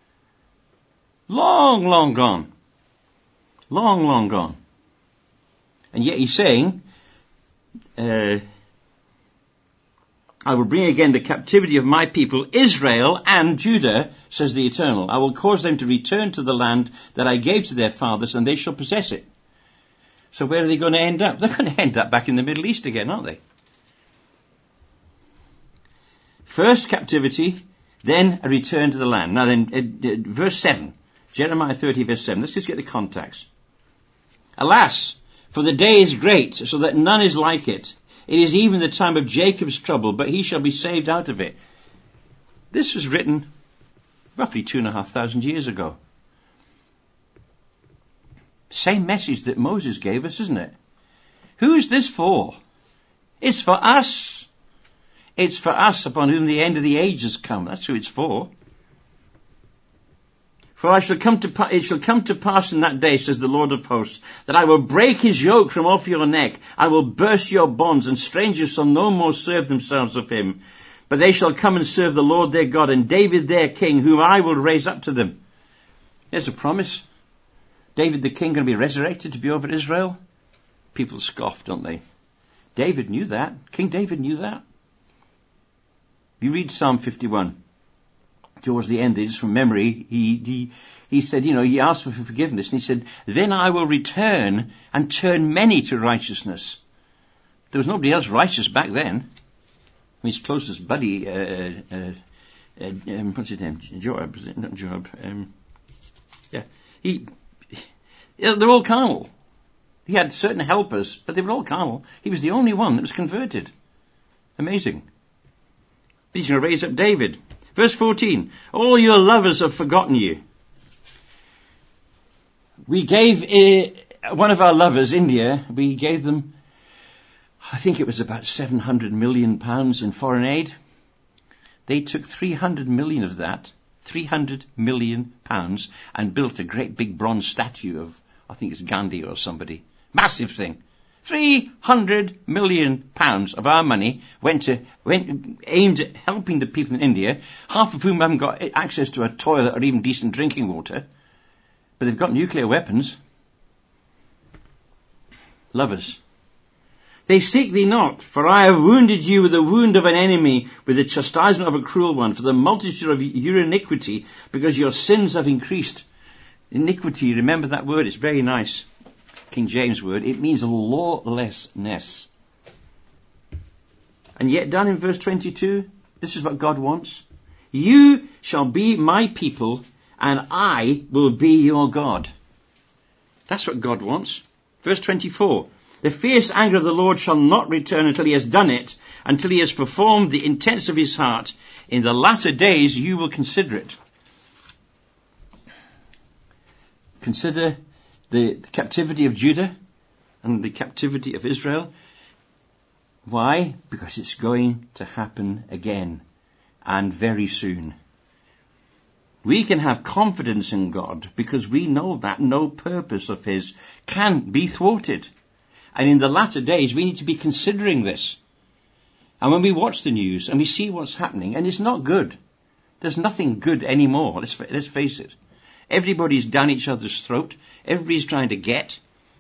Long, long gone. Long, long gone. And yet he's saying, uh, I will bring again the captivity of my people, Israel and Judah, says the Eternal. I will cause them to return to the land that I gave to their fathers, and they shall possess it. So where are they going to end up? They're going to end up back in the Middle East again, aren't they? First captivity, then a return to the land. Now then, uh, uh, verse seven. Jeremiah thirty, verse seven. Let's just get the context. Alas, for the day is great, so that none is like it. It is even the time of Jacob's trouble, but he shall be saved out of it. This was written roughly two and a half thousand years ago. Same message that Moses gave us, isn't it? Who is this for? It's for us. It's for us upon whom the end of the age has come. That's who it's for. For I shall come to pa- it shall come to pass in that day, says the Lord of hosts, that I will break his yoke from off your neck. I will burst your bonds, and strangers shall no more serve themselves of him. But they shall come and serve the Lord their God, and David their king, whom I will raise up to them. There's a promise. David the king going to be resurrected to be over Israel? People scoff, don't they? David knew that. King David knew that. You read Psalm fifty-one. Towards the end, just from memory, he, he, he said, you know, he asked for forgiveness, and he said, then I will return and turn many to righteousness. There was nobody else righteous back then. His closest buddy, uh, uh, uh, um, what's his name? Joab, is it? Not Joab. Um, yeah. He, they're all carnal. He had certain helpers, but they were all carnal. He was the only one that was converted. Amazing. He's going to raise up David. Verse fourteen, all your lovers have forgotten you. We gave uh, one of our lovers, India, we gave them, I think it was about seven hundred million pounds in foreign aid. They took three hundred million of that, three hundred million pounds, and built a great big bronze statue of, I think it's Gandhi or somebody. Massive thing. three hundred million pounds of our money went to, went, aimed at helping the people in India, half of whom haven't got access to a toilet or even decent drinking water, but they've got nuclear weapons. Lovers. They seek thee not, for I have wounded you with the wound of an enemy, with the chastisement of a cruel one, for the multitude of your iniquity, because your sins have increased. Iniquity, remember that word, it's very nice. King James word, it means lawlessness. And yet down in verse twenty-two, this is what God wants. You shall be my people, and I will be your God. That's what God wants. Verse twenty-four, the fierce anger of the Lord shall not return until he has done it, until he has performed the intents of his heart. In the latter days you will consider it. Consider the, the captivity of Judah and the captivity of Israel. Why? Because it's going to happen again, and very soon. We can have confidence in God because we know that no purpose of his can be thwarted. And in the latter days we need to be considering this. And when we watch the news and we see what's happening, and it's not good. There's nothing good anymore. Let's, let's face it. Everybody's down each other's throat. Everybody's trying to get.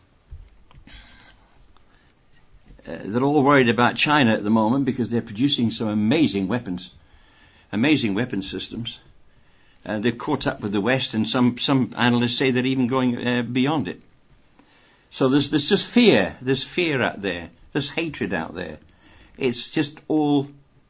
Uh, they're all worried about China at the moment because they're producing some amazing weapons, amazing weapon systems. Uh, they've caught up with the West, and some, some analysts say they're even going uh, beyond it. So there's, there's just fear. There's fear out there. There's hatred out there. It's just all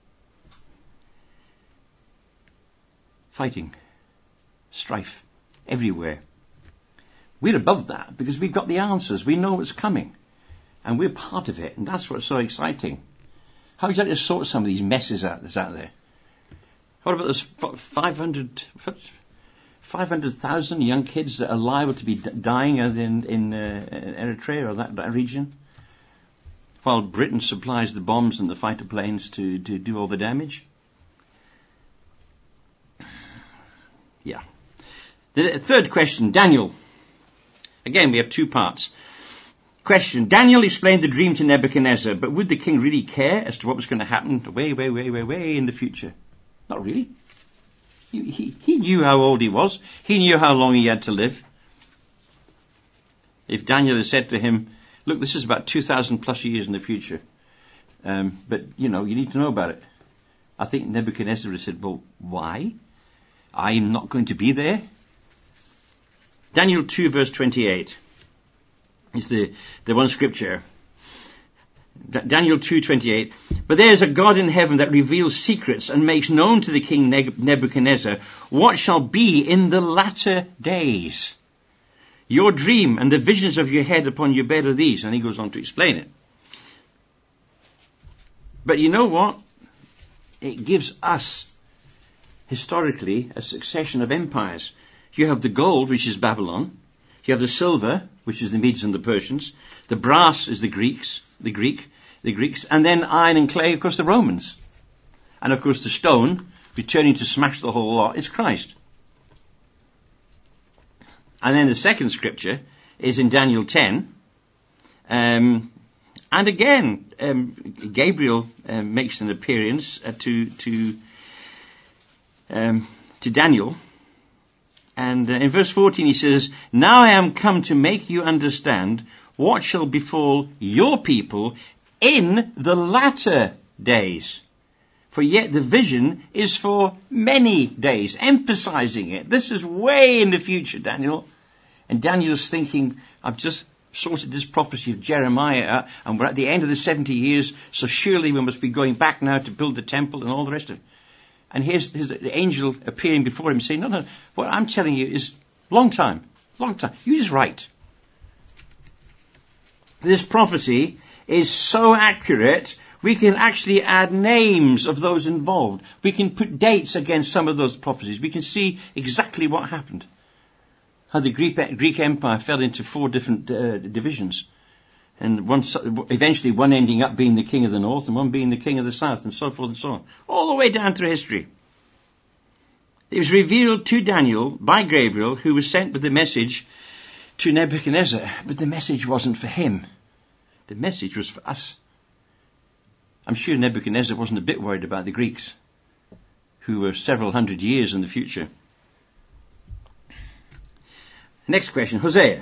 fighting, strife, everywhere. We're above that because we've got the answers. We know what's coming. And we're part of it, and that's what's so exciting. How would you like to sort some of these messes out that's out there? What about those five hundred thousand young kids that are liable to be d- dying in, in uh, Eritrea or that, that region? While Britain supplies the bombs and the fighter planes to, to do all the damage? Yeah. The third question, Daniel. Again, we have two parts. Question. Daniel explained the dream to Nebuchadnezzar, but would the king really care as to what was going to happen way, way, way, way, way in the future? Not really. He, he, he knew how old he was. He knew how long he had to live. If Daniel had said to him, look, this is about two thousand plus years in the future, um, but, you know, you need to know about it. I think Nebuchadnezzar would have said, well, why? I'm not going to be there. Daniel two verse twenty-eight. Is the, the one scripture. D- Daniel two twenty-eight. But there is a God in heaven that reveals secrets and makes known to the king Nebuchadnezzar what shall be in the latter days. Your dream and the visions of your head upon your bed are these. And he goes on to explain it. But you know what? It gives us, historically, a succession of empires. You have the gold, which is Babylon. You have the silver, which is the Medes and the Persians. The brass is the Greeks, the Greek, the Greeks. And then iron and clay, of course, the Romans. And of course the stone, returning to smash the whole lot, is Christ. And then the second scripture is in Daniel ten. Um, and again, um, Gabriel uh, makes an appearance uh, to, to, um, to Daniel. And uh, in verse fourteen he says, now I am come to make you understand what shall befall your people in the latter days. For yet the vision is for many days, emphasizing it. This is way in the future, Daniel. And Daniel's thinking, I've just sorted this prophecy of Jeremiah out, and we're at the end of the seventy years, so surely we must be going back now to build the temple and all the rest of it. And here's, here's the angel appearing before him saying, no, no, what I'm telling you is long time, long time. You just write. This prophecy is so accurate, we can actually add names of those involved. We can put dates against some of those prophecies. We can see exactly what happened. How the Greek, Greek Empire fell into four different uh, divisions. And one, eventually one ending up being the king of the north and one being the king of the south, and so forth and so on. All the way down through history. It was revealed to Daniel by Gabriel, who was sent with the message to Nebuchadnezzar. But the message wasn't for him. The message was for us. I'm sure Nebuchadnezzar wasn't a bit worried about the Greeks, who were several hundred years in the future. Next question, Hosea.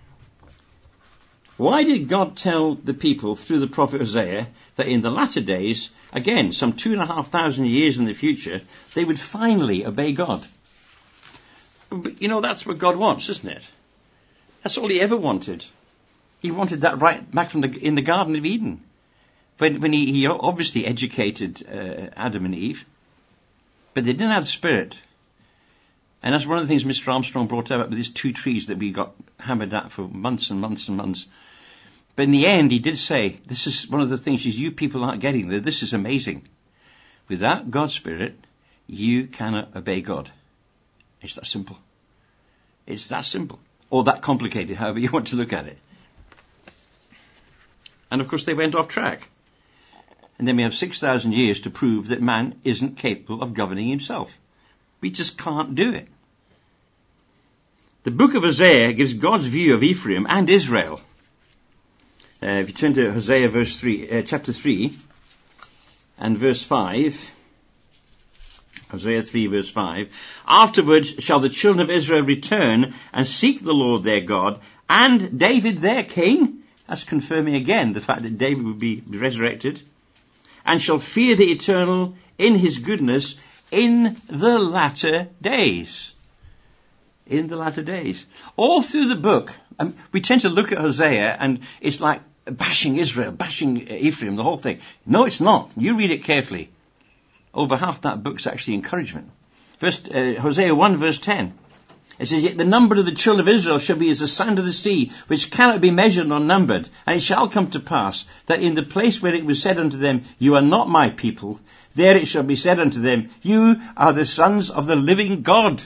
Why did God tell the people through the prophet Hosea that in the latter days, again, some two and a half thousand years in the future, they would finally obey God? But, you know, that's what God wants, isn't it? That's all he ever wanted. He wanted that right back from the, in the Garden of Eden. When, when he, he obviously educated uh, Adam and Eve, but they didn't have the Spirit. And that's one of the things Mister Armstrong brought up with these two trees that we got hammered at for months and months and months. But in the end, he did say, this is one of the things you people aren't getting. This is amazing. Without God's Spirit, you cannot obey God. It's that simple. It's that simple. Or that complicated, however you want to look at it. And of course, they went off track. And then we have six thousand years to prove that man isn't capable of governing himself. We just can't do it. The book of Hosea gives God's view of Ephraim and Israel. Uh, if you turn to Hosea verse three, uh, chapter three, and verse five, Hosea three verse five. Afterwards shall the children of Israel return and seek the Lord their God and David their king. That's confirming again the fact that David would be resurrected. And shall fear the Eternal in his goodness in the latter days. In the latter days. All through the book, um, we tend to look at Hosea and it's like bashing Israel, bashing Ephraim, the whole thing. No, it's not. You read it carefully. Over half that book's actually encouragement. First, uh, Hosea one verse ten. It says, yet the number of the children of Israel shall be as the sand of the sea, which cannot be measured nor numbered. And it shall come to pass that in the place where it was said unto them, you are not my people, there it shall be said unto them, you are the sons of the living God.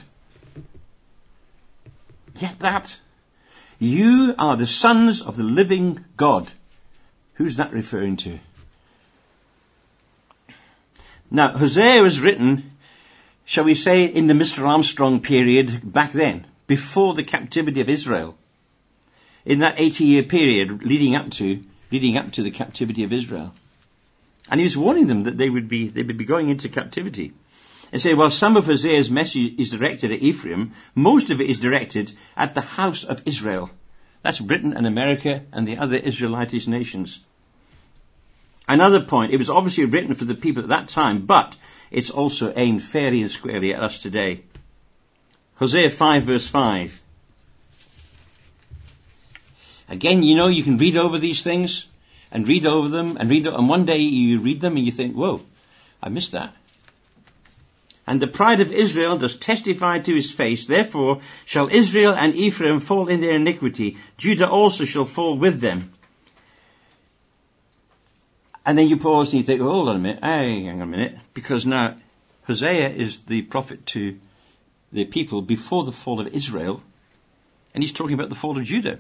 Get that? You are the sons of the living God. Who's that referring to? Now, Hosea was written, shall we say, in the Mister Armstrong period back then, before the captivity of Israel. In that eighty-year period leading up to, leading up to the captivity of Israel. And he was warning them that they would be, they would be going into captivity. And say, well, some of Hosea's message is directed at Ephraim. Most of it is directed at the house of Israel. That's Britain and America and the other Israelitish nations. Another point, it was obviously written for the people at that time, but it's also aimed fairly and squarely at us today. Hosea five verse five. Again, you know, you can read over these things and read over them and read, and one day you read them and you think, whoa, I missed that. And the pride of Israel does testify to his face. Therefore shall Israel and Ephraim fall in their iniquity. Judah also shall fall with them. And then you pause and you think, oh, hold on a minute, hey, hang on a minute. Because now Hosea is the prophet to the people before the fall of Israel. And he's talking about the fall of Judah.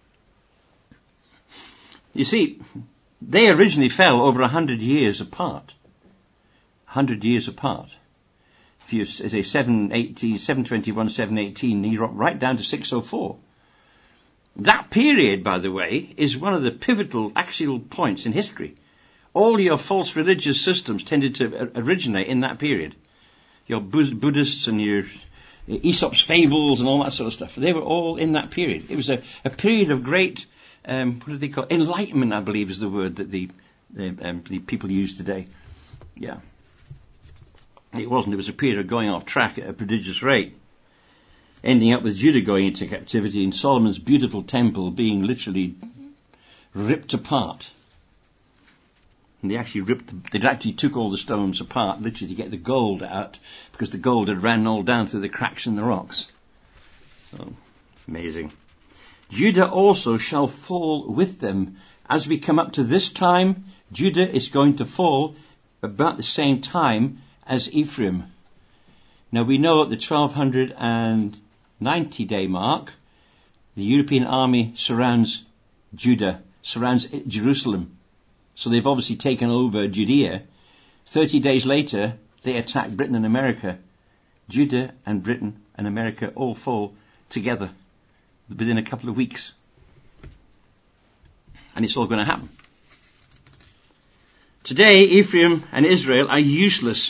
You see, they originally fell over a hundred years apart. A hundred years apart. If you say seven eighteen, seven twenty-one, seven eighteen, you drop right down to six oh four. That period, by the way, is one of the pivotal axial points in history. All your false religious systems tended to originate in that period. Your Buddhists and your Aesop's fables and all that sort of stuff. They were all in that period. It was a, a period of great, um, what do they call it? Enlightenment, I believe, is the word that the, the, um, the people use today. Yeah. It wasn't. It was a period of going off track at a prodigious rate. Ending up with Judah going into captivity and Solomon's beautiful temple being literally ripped apart. And they actually ripped, they actually took all the stones apart, literally to get the gold out, because the gold had ran all down through the cracks in the rocks. So, amazing. Judah also shall fall with them. As we come up to this time, Judah is going to fall about the same time as Ephraim. Now we know at the twelve ninety day mark, the European army surrounds Judah, surrounds Jerusalem. So they've obviously taken over Judea. Thirty days later, they attack Britain and America. Judah and Britain and America all fall together within a couple of weeks. And it's all going to happen. Today, Ephraim and Israel are useless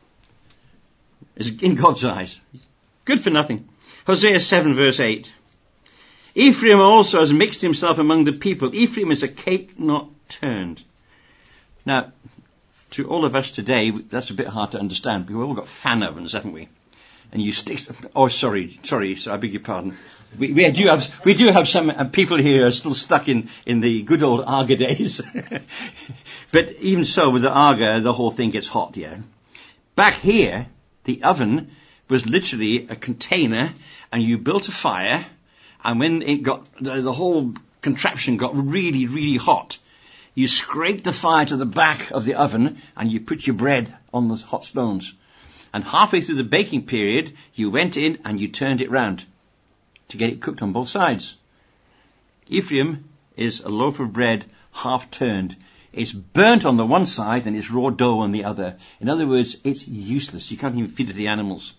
in God's eyes. Good for nothing. Hosea seven verse eight. Ephraim also has mixed himself among the people. Ephraim is a cake not turned. Now, to all of us today, that's a bit hard to understand. We've all got fan ovens, haven't we? And you stick. Oh, sorry, sorry. So I beg your pardon. We, we do have we do have some uh, people here who are still stuck in in the good old Aga days. But even so, with the Aga, the whole thing gets hot. Yeah. Back here, the oven was literally a container, and you built a fire, and when it got the, the whole contraption got really, really hot, you scraped the fire to the back of the oven and you put your bread on the hot stones. And halfway through the baking period, you went in and you turned it round to get it cooked on both sides. Ephraim is a loaf of bread half turned. It's burnt on the one side and it's raw dough on the other. In other words, it's useless. You can't even feed it to the animals.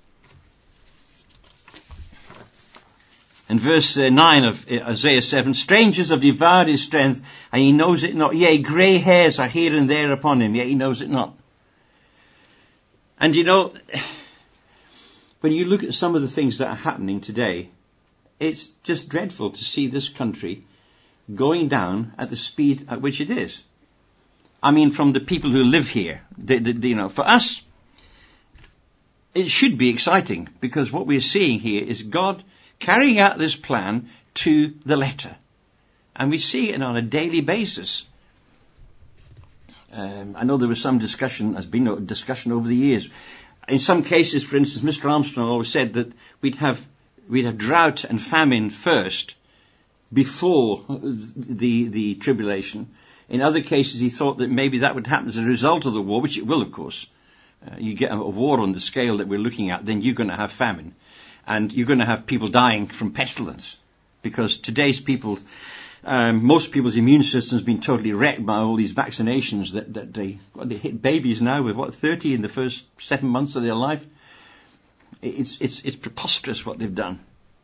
In verse uh, nine of Isaiah seven, strangers have devoured his strength, and he knows it not. Yea, grey hairs are here and there upon him, yet he knows it not. And you know, when you look at some of the things that are happening today, it's just dreadful to see this country going down at the speed at which it is. I mean, from the people who live here, they, they, you know, for us, it should be exciting, because what we're seeing here is God carrying out this plan to the letter. And we see it on a daily basis. Um, I know there was some discussion, there's been no discussion over the years. In some cases, for instance, Mister Armstrong always said that we'd have, we'd have drought and famine first, before the, the tribulation. In other cases, he thought that maybe that would happen as a result of the war, which it will, of course. Uh, you get a, a war on the scale that we're looking at, then you're going to have famine. And you're going to have people dying from pestilence. Because today's people, um, most people's immune system's been totally wrecked by all these vaccinations that, that they, what, they hit babies now with, what, thirty in the first seven months of their life. It's, it's, it's preposterous what they've done.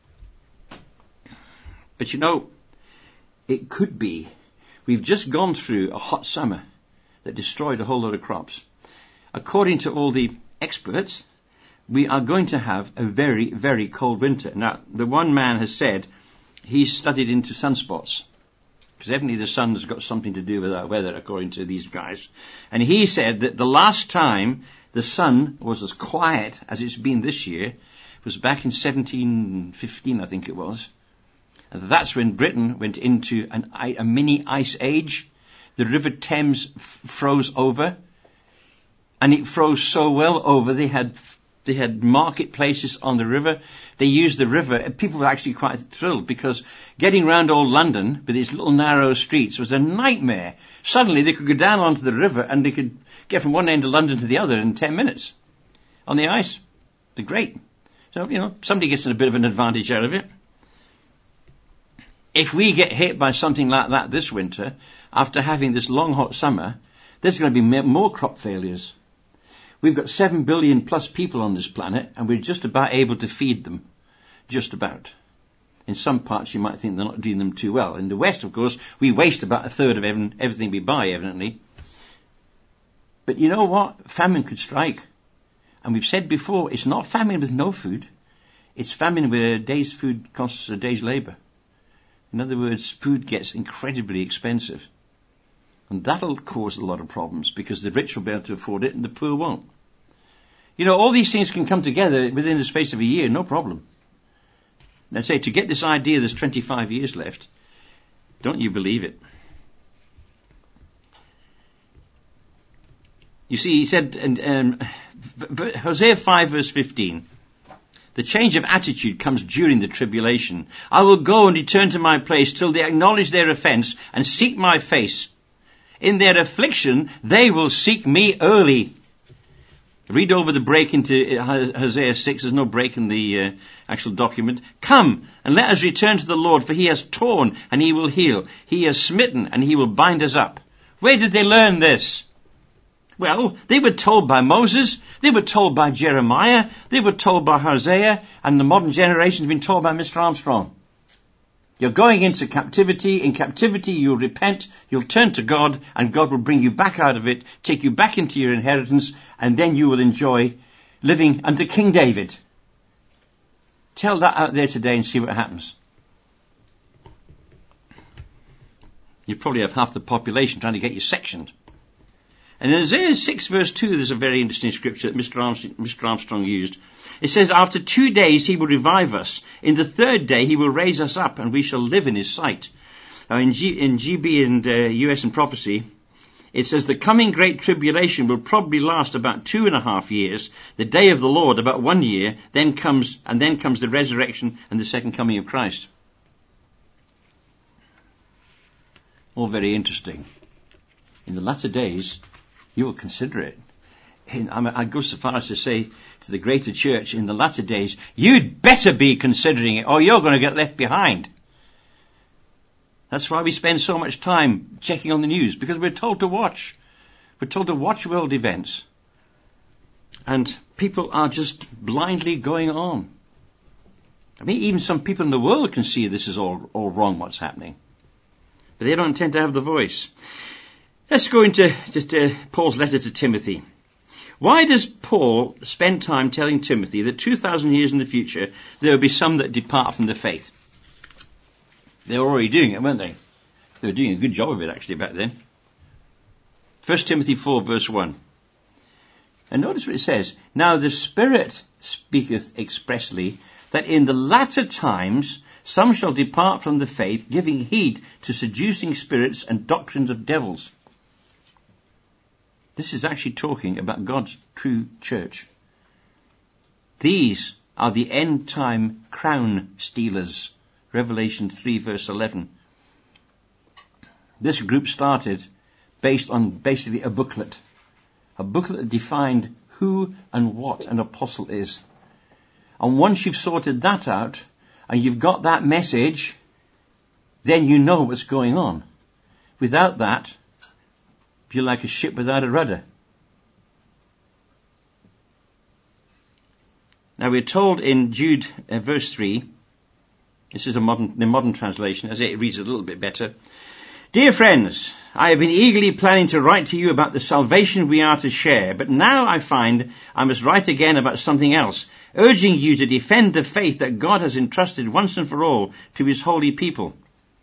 But you know, it could be. We've just gone through a hot summer that destroyed a whole lot of crops. According to all the experts, we are going to have a very, very cold winter. Now, the one man has said he's studied into sunspots, because evidently the sun has got something to do with our weather, according to these guys. And he said that the last time the sun was as quiet as it's been this year was back in seventeen fifteen, I think it was. And that's when Britain went into an, a mini ice age. The River Thames f- froze over. And it froze so well over, they had they had marketplaces on the river. They used the river. People were actually quite thrilled, because getting round old London with its little narrow streets was a nightmare. Suddenly they could go down onto the river and they could get from one end of London to the other in ten minutes on the ice. They're great. So, you know, somebody gets a bit of an advantage out of it. If we get hit by something like that this winter, after having this long hot summer, there's going to be more crop failures. We've got seven billion plus people on this planet, and we're just about able to feed them. Just about. In some parts you might think they're not doing them too well. In the West, of course, we waste about a third of everything we buy, evidently. But you know what? Famine could strike. And we've said before, it's not famine with no food. It's famine where a day's food costs a day's labour. In other words, food gets incredibly expensive. And that'll cause a lot of problems, because the rich will be able to afford it and the poor won't. You know, all these things can come together within the space of a year, no problem. And I say, to get this idea there's twenty-five years left, don't you believe it? You see, he said, and um, Hosea five verse fifteen, the change of attitude comes during the tribulation. I will go and return to my place till they acknowledge their offence and seek my face. In their affliction, they will seek me early. Read over the break into Hosea six. There's no break in the uh, actual document. Come and let us return to the Lord, for he has torn and he will heal. He has smitten and he will bind us up. Where did they learn this? Well, they were told by Moses, they were told by Jeremiah, they were told by Hosea, and the modern generation has been told by Mister Armstrong. You're going into captivity. In captivity, you'll repent, you'll turn to God, and God will bring you back out of it, take you back into your inheritance, and then you will enjoy living under King David. Tell that out there today and see what happens. You probably have half the population trying to get you sectioned. And in Isaiah six verse two, there's a very interesting scripture that Mister Armstrong, Mister Armstrong used. It says, after two days he will revive us. In the third day he will raise us up, and we shall live in his sight. Now in, G, in G B and uh, U S and Prophecy, it says the coming great tribulation will probably last about two and a half years. The day of the Lord about one year. Then comes and then comes the resurrection and the second coming of Christ. All very interesting. In the latter days, you will consider it. In, I mean, I'd go so far as to say to the greater church, in the latter days, you'd better be considering it, or you're going to get left behind. That's why we spend so much time checking on the news, because we're told to watch. We're told to watch world events. And people are just blindly going on. I mean, even some people in the world can see this is all, all wrong, what's happening. But they don't tend to have the voice. Let's go into just, uh, Paul's letter to Timothy. Why does Paul spend time telling Timothy that two thousand years in the future there will be some that depart from the faith? They were already doing it, weren't they? They were doing a good job of it actually back then. First Timothy four verse one. And notice what it says. Now the Spirit speaketh expressly that in the latter times some shall depart from the faith, giving heed to seducing spirits and doctrines of devils. This is actually talking about God's true church. These are the end time crown stealers. Revelation three verse eleven. This group started based on basically a booklet. A booklet that defined who and what an apostle is. And once you've sorted that out, and you've got that message, then you know what's going on. Without that, you're like a ship without a rudder. Now we're told in Jude uh, verse three, this is a modern, the modern translation, as it reads a little bit better. Dear friends, I have been eagerly planning to write to you about the salvation we are to share, but now I find I must write again about something else, urging you to defend the faith that God has entrusted once and for all to his holy people.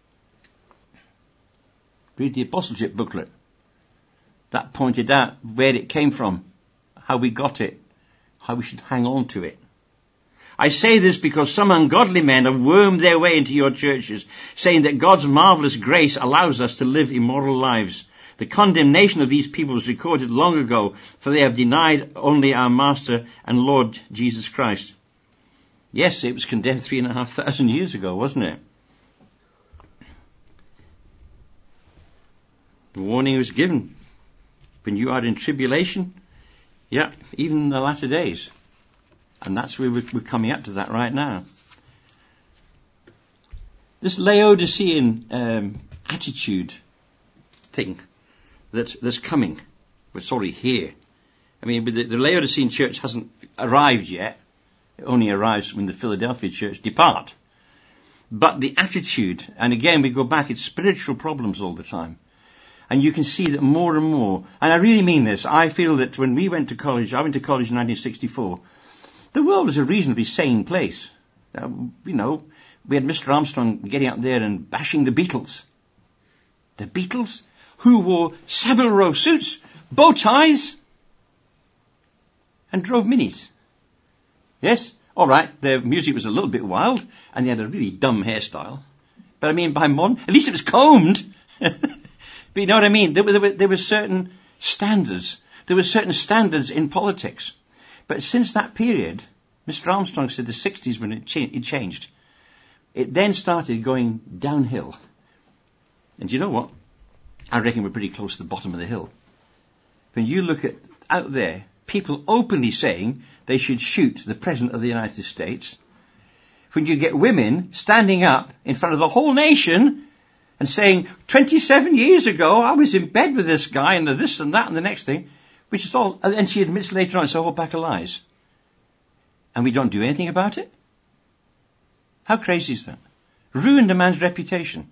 Read the apostleship booklet. That pointed out where it came from, how we got it, how we should hang on to it. I say this because some ungodly men have wormed their way into your churches, saying that God's marvelous grace allows us to live immoral lives. The condemnation of these people was recorded long ago, for they have denied only our Master and Lord Jesus Christ. Yes, it was condemned three and a half thousand years ago, wasn't it? The warning was given. When you are in tribulation, yeah, even in the latter days. And that's where we're, we're coming up to that right now. This Laodicean um, attitude thing that that's coming, it's already here. I mean, the, the Laodicean church hasn't arrived yet. It only arrives when the Philadelphia church depart. But the attitude, and again we go back, it's spiritual problems all the time. And you can see that more and more, and I really mean this, I feel that when we went to college, I went to college in nineteen sixty-four, the world was a reasonably sane place. Uh, you know, we had Mister Armstrong getting up there and bashing the Beatles. The Beatles, who wore Savile Row suits, bow ties, and drove minis. Yes, all right, their music was a little bit wild, and they had a really dumb hairstyle. But I mean, by modern, at least it was combed. But you know what I mean? There were, there were, there were certain standards. There were certain standards in politics. But since that period, Mister Armstrong said the sixties when it, cha- it changed. It then started going downhill. And you know what? I reckon we're pretty close to the bottom of the hill. When you look at out there, people openly saying they should shoot the President of the United States. When you get women standing up in front of the whole nation and saying, twenty-seven years ago, I was in bed with this guy and the this and that and the next thing, which is all, and she admits later on it's a whole pack of lies. And we don't do anything about it? How crazy is that? Ruined a man's reputation.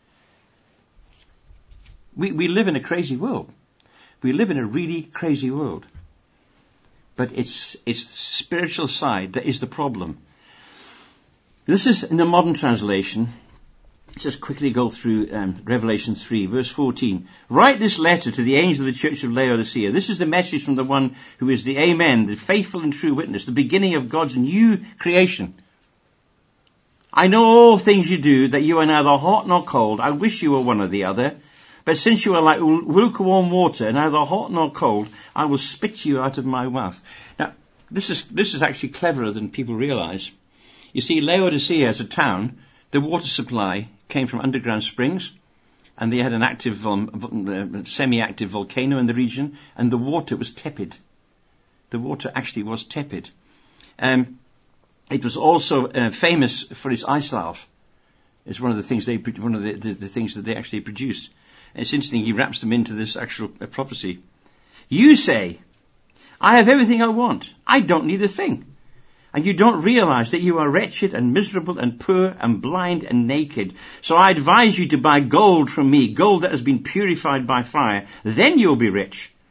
We, we live in a crazy world. We live in a really crazy world. But it's, it's the spiritual side that is the problem. This is in the modern translation. Just quickly go through um, Revelation three, verse fourteen. Write this letter to the angel of the church of Laodicea. This is the message from the one who is the Amen, the faithful and true witness, the beginning of God's new creation. I know all things you do, that you are neither hot nor cold. I wish you were one or the other. But since you are like lukewarm water, neither hot nor cold, I will spit you out of my mouth. Now, this is this is actually cleverer than people realize. You see, Laodicea as a town, the water supply came from underground springs, and they had an active, um, semi-active volcano in the region, and the water was tepid. The water actually was tepid. Um, it was also uh, famous for its ice salve. It's one of the things they, one of the, the, the things that they actually produced. And it's interesting. He wraps them into this actual uh, prophecy. You say, I have everything I want. I don't need a thing. And you don't realize that you are wretched and miserable and poor and blind and naked. So I advise you to buy gold from me, gold that has been purified by fire. Then you'll be rich.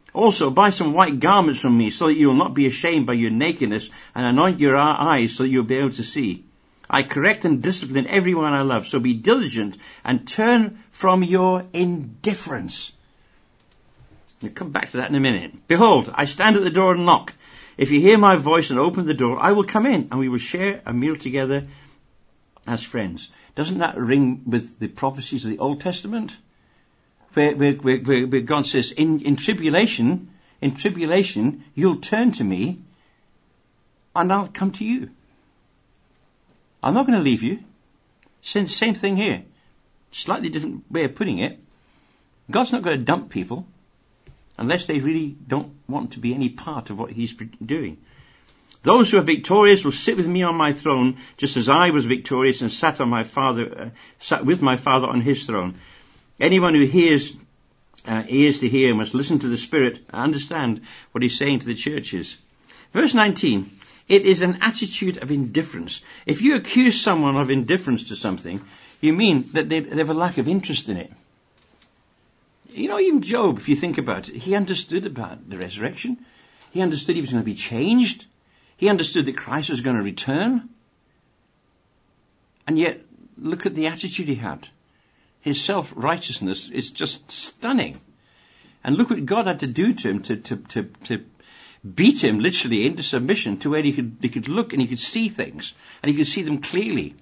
Also, buy some white garments from me so that you will not be ashamed by your nakedness, and anoint your eyes so that you'll be able to see. I correct and discipline everyone I love, so be diligent and turn from your indifference. We'll come back to that in a minute. Behold, I stand at the door and knock. If you hear my voice and open the door, I will come in and we will share a meal together as friends. Doesn't that ring with the prophecies of the Old Testament? Where, where, where, where God says, in, in tribulation, in tribulation, you'll turn to me and I'll come to you. I'm not going to leave you. Same, same thing here. Slightly different way of putting it. God's not going to dump people unless they really don't want to be any part of what he's doing. Those who are victorious will sit with me on my throne, just as I was victorious and sat on my father, uh, sat with my Father on his throne. Anyone who hears, uh, ears to hear must listen to the Spirit and understand what he's saying to the churches. Verse nineteen, it is an attitude of indifference. If you accuse someone of indifference to something, you mean that they, they have a lack of interest in it. You know, even Job, if you think about it, he understood about the resurrection. He understood he was going to be changed. He understood that Christ was going to return. And yet, look at the attitude he had. His self-righteousness is just stunning. And look what God had to do to him to, to, to, to beat him literally into submission to where he could, he could look and he could see things. And he could see them clearly.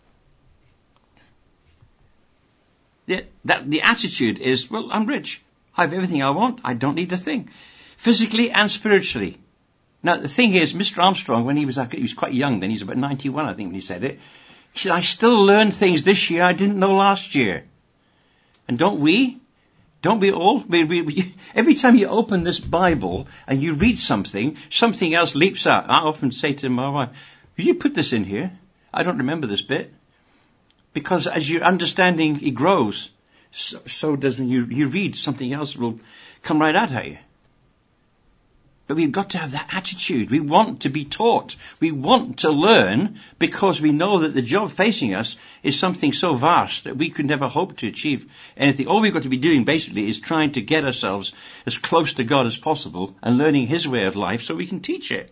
The, that, the attitude is, well, I'm rich. I have everything I want. I don't need a thing. Physically and spiritually. Now, the thing is, Mister Armstrong, when he was, he was quite young then, he's about ninety-one, I think, when he said it. He said, I still learn things this year I didn't know last year. And don't we? Don't we all? We, we, we, every time you open this Bible and you read something, something else leaps out. I often say to my wife, will you put this in here? I don't remember this bit. Because as your understanding it grows, so, so does when you, you read, something else will come right out at you. But we've got to have that attitude. We want to be taught. We want to learn because we know that the job facing us is something so vast that we could never hope to achieve anything. All we've got to be doing basically is trying to get ourselves as close to God as possible and learning his way of life so we can teach it.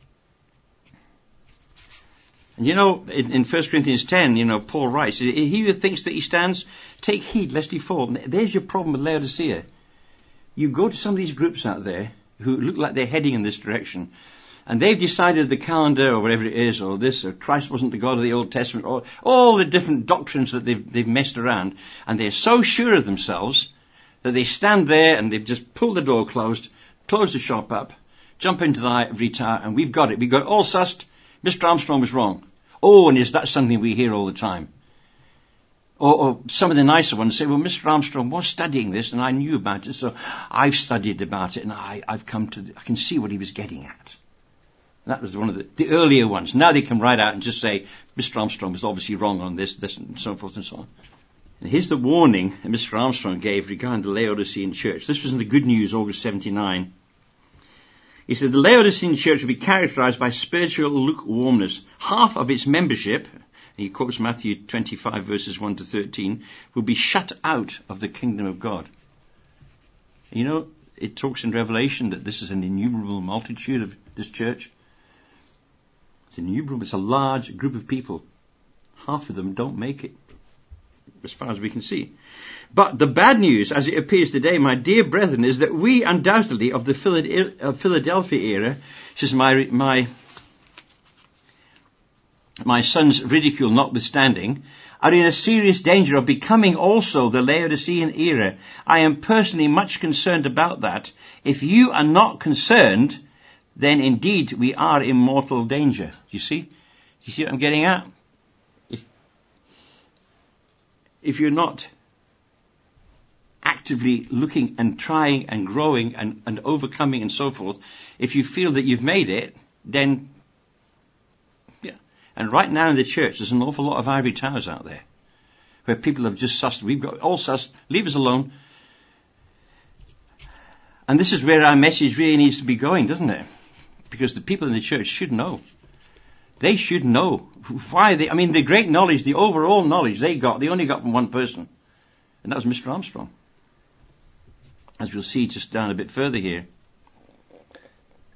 And you know, in, in First Corinthians ten, you know, Paul writes, he who thinks that he stands, take heed lest he fall. There's your problem with Laodicea. You go to some of these groups out there who look like they're heading in this direction, and they've decided the calendar or whatever it is, or this, or Christ wasn't the God of the Old Testament, or all the different doctrines that they've, they've messed around, and they're so sure of themselves that they stand there and they've just pulled the door closed, closed the shop up, jump into the retire, and we've got it. We've got it all sussed. Mister Armstrong was wrong. Oh, and is that something we hear all the time? Or, or some of the nicer ones say, well, Mister Armstrong was studying this and I knew about it, so I've studied about it and I, I've come to, I can see what he was getting at. And that was one of the, the earlier ones. Now they come right out and just say, Mister Armstrong was obviously wrong on this, this, and so forth and so on. And here's the warning that Mister Armstrong gave regarding the Laodicean church. This was in the Good News, August seventy-nine. He said, the Laodicean church will be characterized by spiritual lukewarmness. Half of its membership, he quotes Matthew twenty-five verses one to thirteen, will be shut out of the kingdom of God. You know, it talks in Revelation that this is an innumerable multitude of this church. It's innumerable, it's a large group of people. Half of them don't make it, as far as we can see. But the bad news, as it appears today, my dear brethren, is that we undoubtedly of the Philadelphia era, says my, my, my son's ridicule notwithstanding, are in a serious danger of becoming also the Laodicean era. I am personally much concerned about that. If you are not concerned, then indeed we are in mortal danger. Do you see? Do you see what I'm getting at? If, if you're not actively looking and trying and growing and, and overcoming and so forth, if you feel that you've made it, then, yeah. And right now in the church, there's an awful lot of ivory towers out there, where people have just sussed, we've got all sussed, leave us alone. And this is where our message really needs to be going, doesn't it? Because the people in the church should know. They should know why they, I mean, the great knowledge, the overall knowledge they got, they only got from one person. And that was Mister Armstrong. As we'll see just down a bit further here.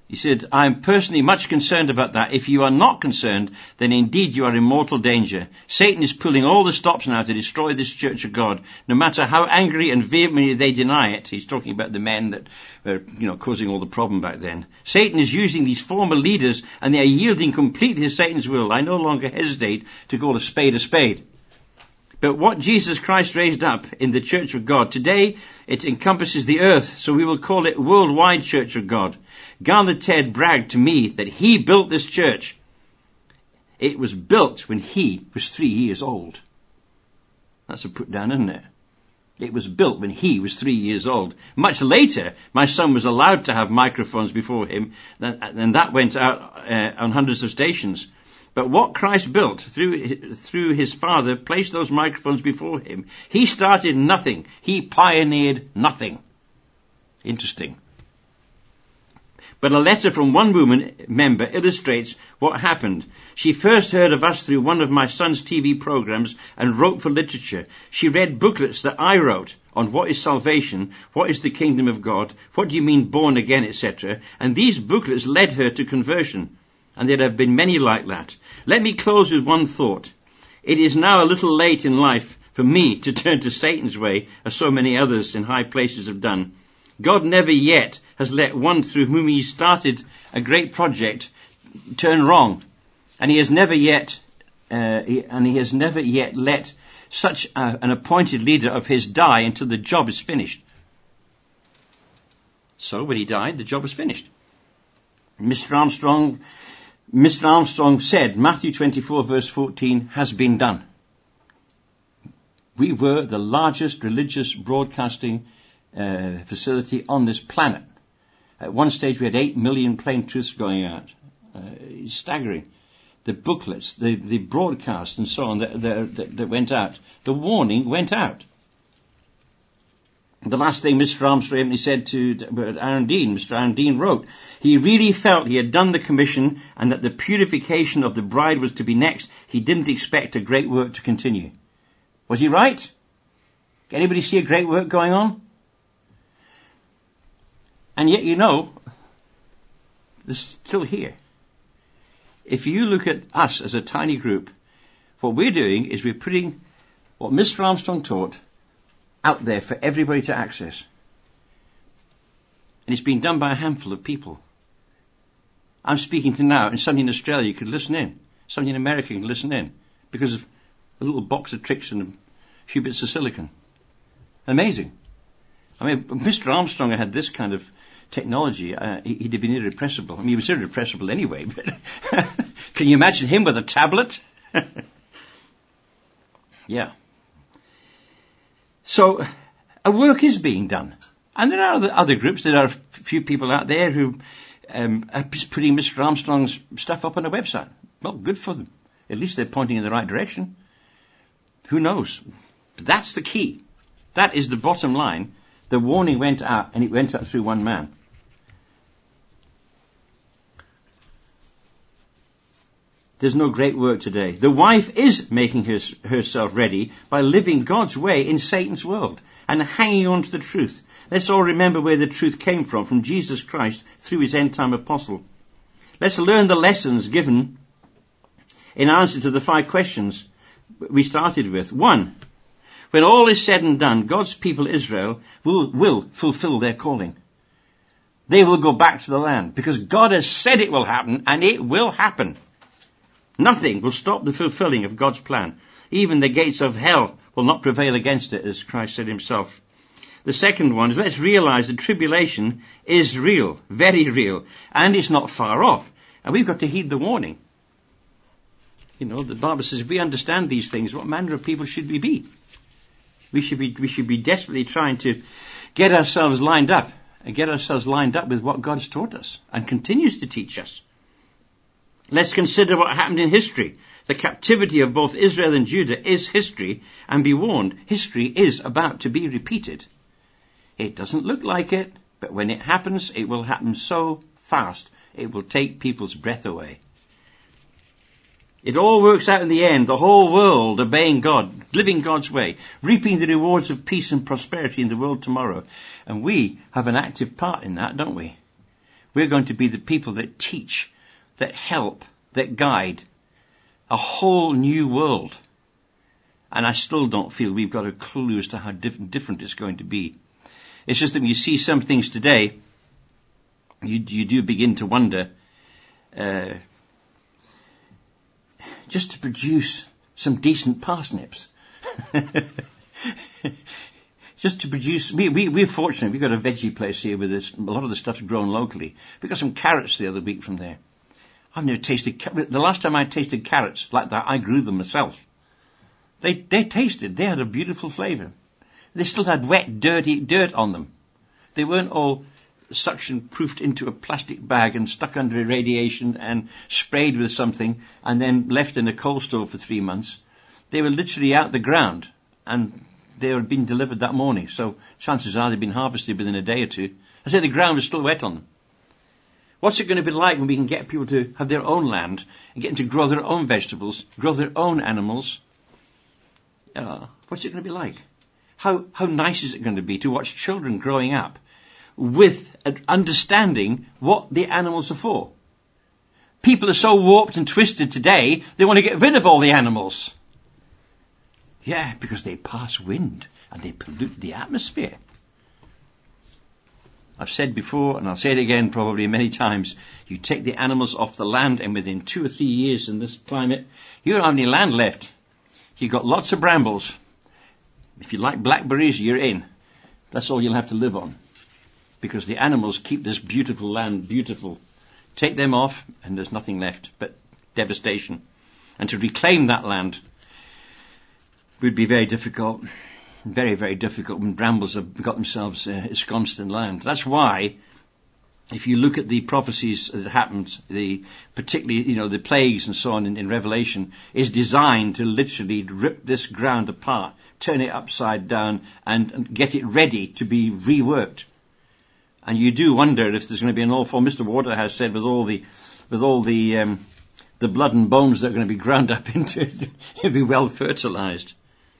He said, I am personally much concerned about that. If you are not concerned, then indeed you are in mortal danger. Satan is pulling all the stops now to destroy this church of God, no matter how angry and vehemently they deny it. He's talking about the men that were, you know, causing all the problem back then. Satan is using these former leaders, and they are yielding completely to Satan's will. I no longer hesitate to call a spade a spade. But what Jesus Christ raised up in the church of God, today it encompasses the earth, so we will call it Worldwide Church of God. Garner Ted bragged to me that he built this church. It was built when he was three years old. That's a put down, isn't it? It was built when he was three years old. Much later, my son was allowed to have microphones before him, and that went out uh, on hundreds of stations. But what Christ built through through his Father placed those microphones before him. He started nothing. He pioneered nothing. Interesting. But a letter from one woman member illustrates what happened. She first heard of us through one of my son's T V programs and wrote for literature. She read booklets that I wrote on what is salvation, what is the kingdom of God, what do you mean born again, et cetera. And these booklets led her to conversion. And there have been many like that. Let me close with one thought. It is now a little late in life for me to turn to Satan's way, as so many others in high places have done. God never yet has let one through whom he started a great project turn wrong. And he has never yet, uh, he, and he has never yet let such a, an appointed leader of his die until the job is finished. So when he died, the job was finished. Mister Armstrong, Mister Armstrong said, Matthew twenty-four verse fourteen has been done. We were the largest religious broadcasting uh, facility on this planet. At one stage we had eight million plain truths going out. Uh, it's staggering. The booklets, the, the broadcasts and so on that, that, that went out. The warning went out. The last thing Mister Armstrong said to Aaron Dean, Mister Aaron Dean wrote, he really felt he had done the commission and that the purification of the bride was to be next. He didn't expect a great work to continue. Was he right? Anybody see a great work going on? And yet, you know, they're still here. If you look at us as a tiny group, what we're doing is we're putting what Mister Armstrong taught out there for everybody to access. And it's been done by a handful of people. I'm speaking to now, and somebody in Australia could listen in. Somebody in America can listen in. Because of a little box of tricks and a few bits of silicon. Amazing. I mean, Mister Armstrong had this kind of technology. Uh, he'd have been irrepressible. I mean, he was irrepressible anyway, but can you imagine him with a tablet? Yeah. So, a work is being done. And there are other, other groups. There are a few people out there who um, are putting Mister Armstrong's stuff up on a website. Well, good for them. At least they're pointing in the right direction. Who knows? But that's the key. That is the bottom line. The warning went out, and it went out through one man. There's no great work today. The wife is making her, herself ready by living God's way in Satan's world and hanging on to the truth. Let's all remember where the truth came from, from Jesus Christ through his end-time apostle. Let's learn the lessons given in answer to the five questions we started with. One, when all is said and done, God's people Israel will, will fulfill their calling. They will go back to the land because God has said it will happen, and it will happen. Nothing will stop the fulfilling of God's plan. Even the gates of hell will not prevail against it, as Christ said himself. The second one is let's realize the tribulation is real, very real, and it's not far off. And we've got to heed the warning. You know, the Bible says if we understand these things, what manner of people should we be? We should be, we should be desperately trying to get ourselves lined up and get ourselves lined up with what God has taught us and continues to teach us. Let's consider what happened in history. The captivity of both Israel and Judah is history, and be warned, history is about to be repeated. It doesn't look like it, but when it happens, it will happen so fast, it will take people's breath away. It all works out in the end, the whole world obeying God, living God's way, reaping the rewards of peace and prosperity in the world tomorrow. And we have an active part in that, don't we? We're going to be the people that teach, that help, that guide. A whole new world. And I still don't feel we've got a clue as to how different, different it's going to be. It's just that when you see some things today, you, you do begin to wonder, uh, just to produce some decent parsnips. Just to produce, we, we, we're fortunate, we've got a veggie place here with this, a lot of the stuff's grown locally. We got some carrots the other week from there. I've never tasted, the last time I tasted carrots like that, I grew them myself. They, they tasted, they had a beautiful flavour. They still had wet, dirty dirt on them. They weren't all suction-proofed into a plastic bag and stuck under irradiation and sprayed with something and then left in a coal stove for three months. They were literally out the ground and they were being delivered that morning. So chances are they've been harvested within a day or two. I say the ground was still wet on them. What's it going to be like when we can get people to have their own land and get them to grow their own vegetables, grow their own animals? Uh, what's it going to be like? How how nice is it going to be to watch children growing up with an understanding what the animals are for? People are so warped and twisted today, they want to get rid of all the animals. Yeah, because they pass wind and they pollute the atmosphere. I've said before, and I'll say it again probably many times, you take the animals off the land and within two or three years in this climate, you don't have any land left. You've got lots of brambles. If you like blackberries, you're in. That's all you'll have to live on. Because the animals keep this beautiful land beautiful. Take them off, and there's nothing left but devastation. And to reclaim that land would be very difficult. Very, very difficult when brambles have got themselves uh, ensconced in land. That's why, if you look at the prophecies that happened, the particularly, you know, the plagues and so on in, in Revelation, is designed to literally rip this ground apart, turn it upside down, and, and get it ready to be reworked. And you do wonder if there's going to be an awful. Mister Waterhouse said, with all the, with all the, um, the blood and bones that are going to be ground up into it, it'll be well fertilized.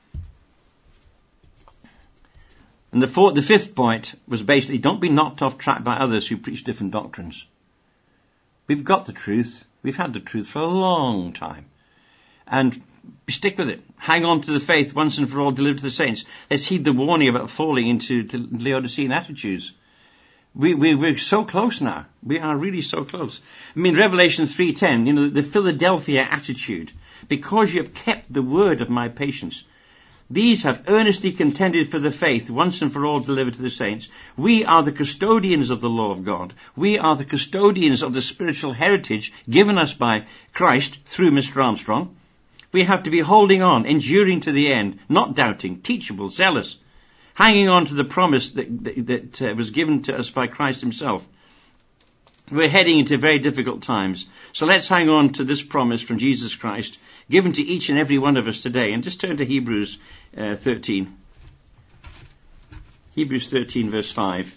And the fourth, the fifth point was basically, don't be knocked off track by others who preach different doctrines. We've got the truth. We've had the truth for a long time. And stick with it. Hang on to the faith once and for all delivered to the saints. Let's heed the warning about falling into Laodicean attitudes. We, we, we're so close now. We are really so close. I mean, Revelation three ten, you know, the Philadelphia attitude. Because you have kept the word of my patience. These have earnestly contended for the faith, once and for all delivered to the saints. We are the custodians of the law of God. We are the custodians of the spiritual heritage given us by Christ through Mister Armstrong. We have to be holding on, enduring to the end, not doubting, teachable, zealous, hanging on to the promise that, that, that uh, was given to us by Christ himself. We're heading into very difficult times. So let's hang on to this promise from Jesus Christ, given to each and every one of us today. And just turn to Hebrews uh, thirteen. Hebrews thirteen, verse five.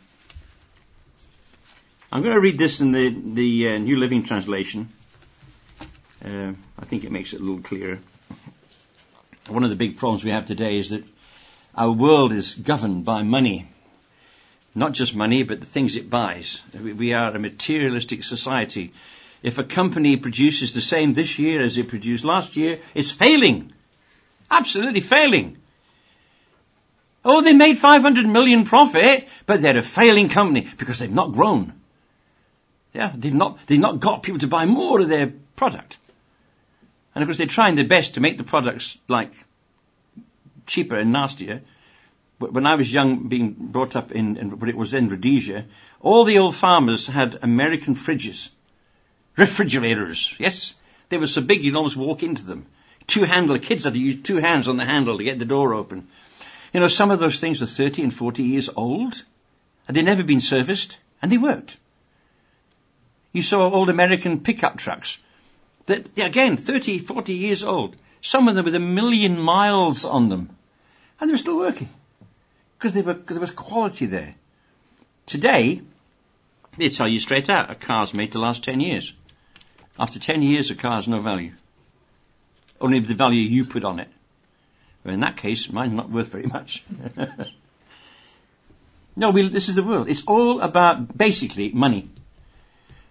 I'm going to read this in the, the uh, New Living Translation. Uh, I think it makes it a little clearer. One of the big problems we have today is that our world is governed by money. Not just money, but the things it buys. We are a materialistic society. If a company produces the same this year as it produced last year, it's failing. Absolutely failing. Oh, they made five hundred million profit, but they're a failing company because they've not grown. Yeah, they've not, they've not got people to buy more of their product. And of course they're trying their best to make the products like cheaper and nastier. But when I was young, being brought up in, in what it was then Rhodesia, all the old farmers had American fridges. Refrigerators, yes. They were so big you'd almost walk into them. Two-handle, kids had to use two hands on the handle to get the door open. You know, some of those things were thirty and forty years old, and they'd never been serviced, and they worked. You saw old American pickup trucks that, again, thirty, forty years old. Some of them with a million miles on them, and they were still working because they were, there was quality there. Today, they tell you straight out, a car's made to last ten years. After ten years, a car's no value. Only the value you put on it. Well, in that case, mine's not worth very much. No, we, this is the world. It's all about, basically, money.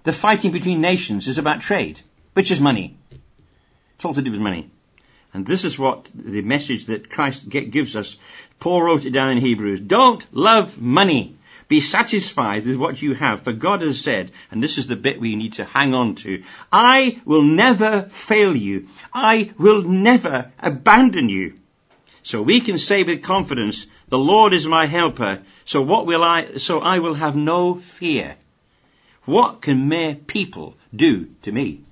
the fighting between nations is about trade, which is money. It's all to do with money. And this is what the message that Christ gives us. Paul wrote it down in Hebrews. Don't love money. Be satisfied with what you have, for God has said, and this is the bit we need to hang on to, I will never fail you. I will never abandon you. So we can say with confidence, the Lord is my helper, so what will I, so I will have no fear. What can mere people do to me?